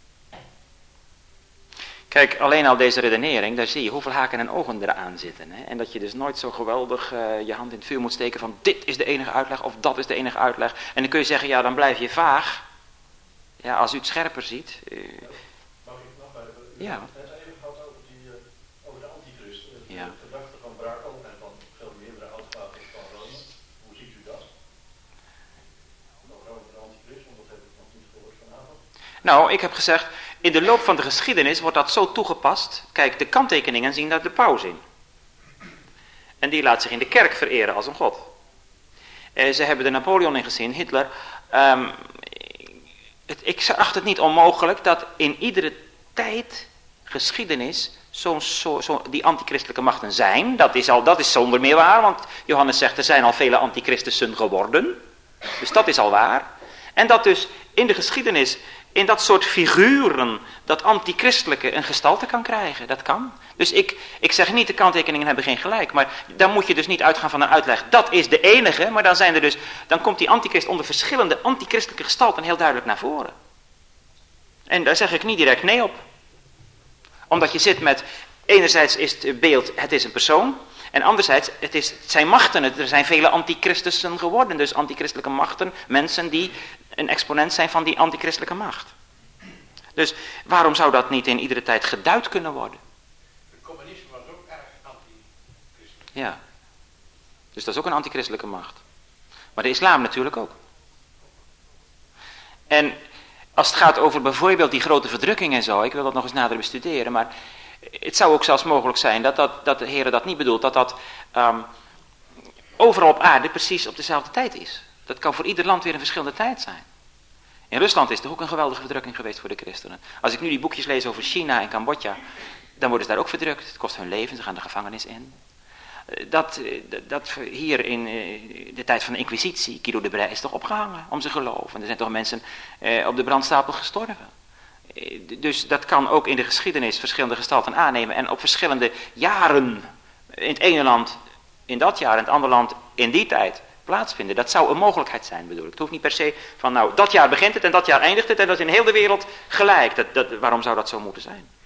Kijk, alleen al deze redenering, daar zie je hoeveel haken en ogen eraan zitten. Hè? En dat je dus nooit zo geweldig uh, je hand in het vuur moet steken van dit is de enige uitleg of dat is de enige uitleg. En dan kun je zeggen, ja dan blijf je vaag. Ja, als u het scherper ziet. Uh, Mag ik nog even? U Ja. hebt het net even gehad over, die, uh, over de antichrist. Uh, de Ja. gedachte van Brakel en van veel meerdere oudvaders van Rome. Hoe ziet u dat? Over de antichrist, want dat heb ik nog niet gehoord vanavond. nou, ik heb gezegd, in de loop van de geschiedenis wordt dat zo toegepast. Kijk, de kanttekeningen zien daar de paus in. En die laat zich in de kerk vereren als een god. Uh, ze hebben de Napoleon ingezien, Hitler. Um, het, ik acht het niet onmogelijk dat in iedere tijd, geschiedenis, zo, zo, zo, die antichristelijke machten zijn. Dat is, al, dat is zonder meer waar, want Johannes zegt er zijn al vele antichristussen geworden. Dus dat is al waar. En dat dus in de geschiedenis, in dat soort figuren, dat antichristelijke een gestalte kan krijgen. Dat kan. Dus ik, ik zeg niet, de kanttekeningen hebben geen gelijk. Maar dan moet je dus niet uitgaan van een uitleg. Dat is de enige, maar dan zijn er dus, dan komt die antichrist onder verschillende antichristelijke gestalten heel duidelijk naar voren. En daar zeg ik niet direct nee op. Omdat je zit met, enerzijds is het beeld, het is een persoon. En anderzijds, het, is, het zijn machten. Er zijn vele antichristussen geworden. Dus antichristelijke machten, mensen die een exponent zijn van die antichristelijke macht. Dus waarom zou dat niet in iedere tijd geduid kunnen worden? Het communisme was ook erg anti-christelijk. Ja. Dus dat is ook een antichristelijke macht. Maar de islam natuurlijk ook. En als het gaat over bijvoorbeeld die grote verdrukking en zo, ik wil dat nog eens nader bestuderen, maar het zou ook zelfs mogelijk zijn dat, dat, dat de Heer dat niet bedoelt, dat dat um, overal op aarde precies op dezelfde tijd is. Dat kan voor ieder land weer een verschillende tijd zijn. In Rusland is er ook een geweldige verdrukking geweest voor de christenen. Als ik nu die boekjes lees over China en Cambodja, dan worden ze daar ook verdrukt. Het kost hun leven, ze gaan de gevangenis in. Dat, dat hier in de tijd van de Inquisitie, Guido de Brij is toch opgehangen om zijn geloof. En er zijn toch mensen eh, op de brandstapel gestorven. Dus dat kan ook in de geschiedenis verschillende gestalten aannemen. En op verschillende jaren, in het ene land in dat jaar, in het andere land in die tijd, plaatsvinden. Dat zou een mogelijkheid zijn, bedoel ik. Het hoeft niet per se van, nou, dat jaar begint het en dat jaar eindigt het en dat is in heel de wereld gelijk. Dat, dat, waarom zou dat zo moeten zijn?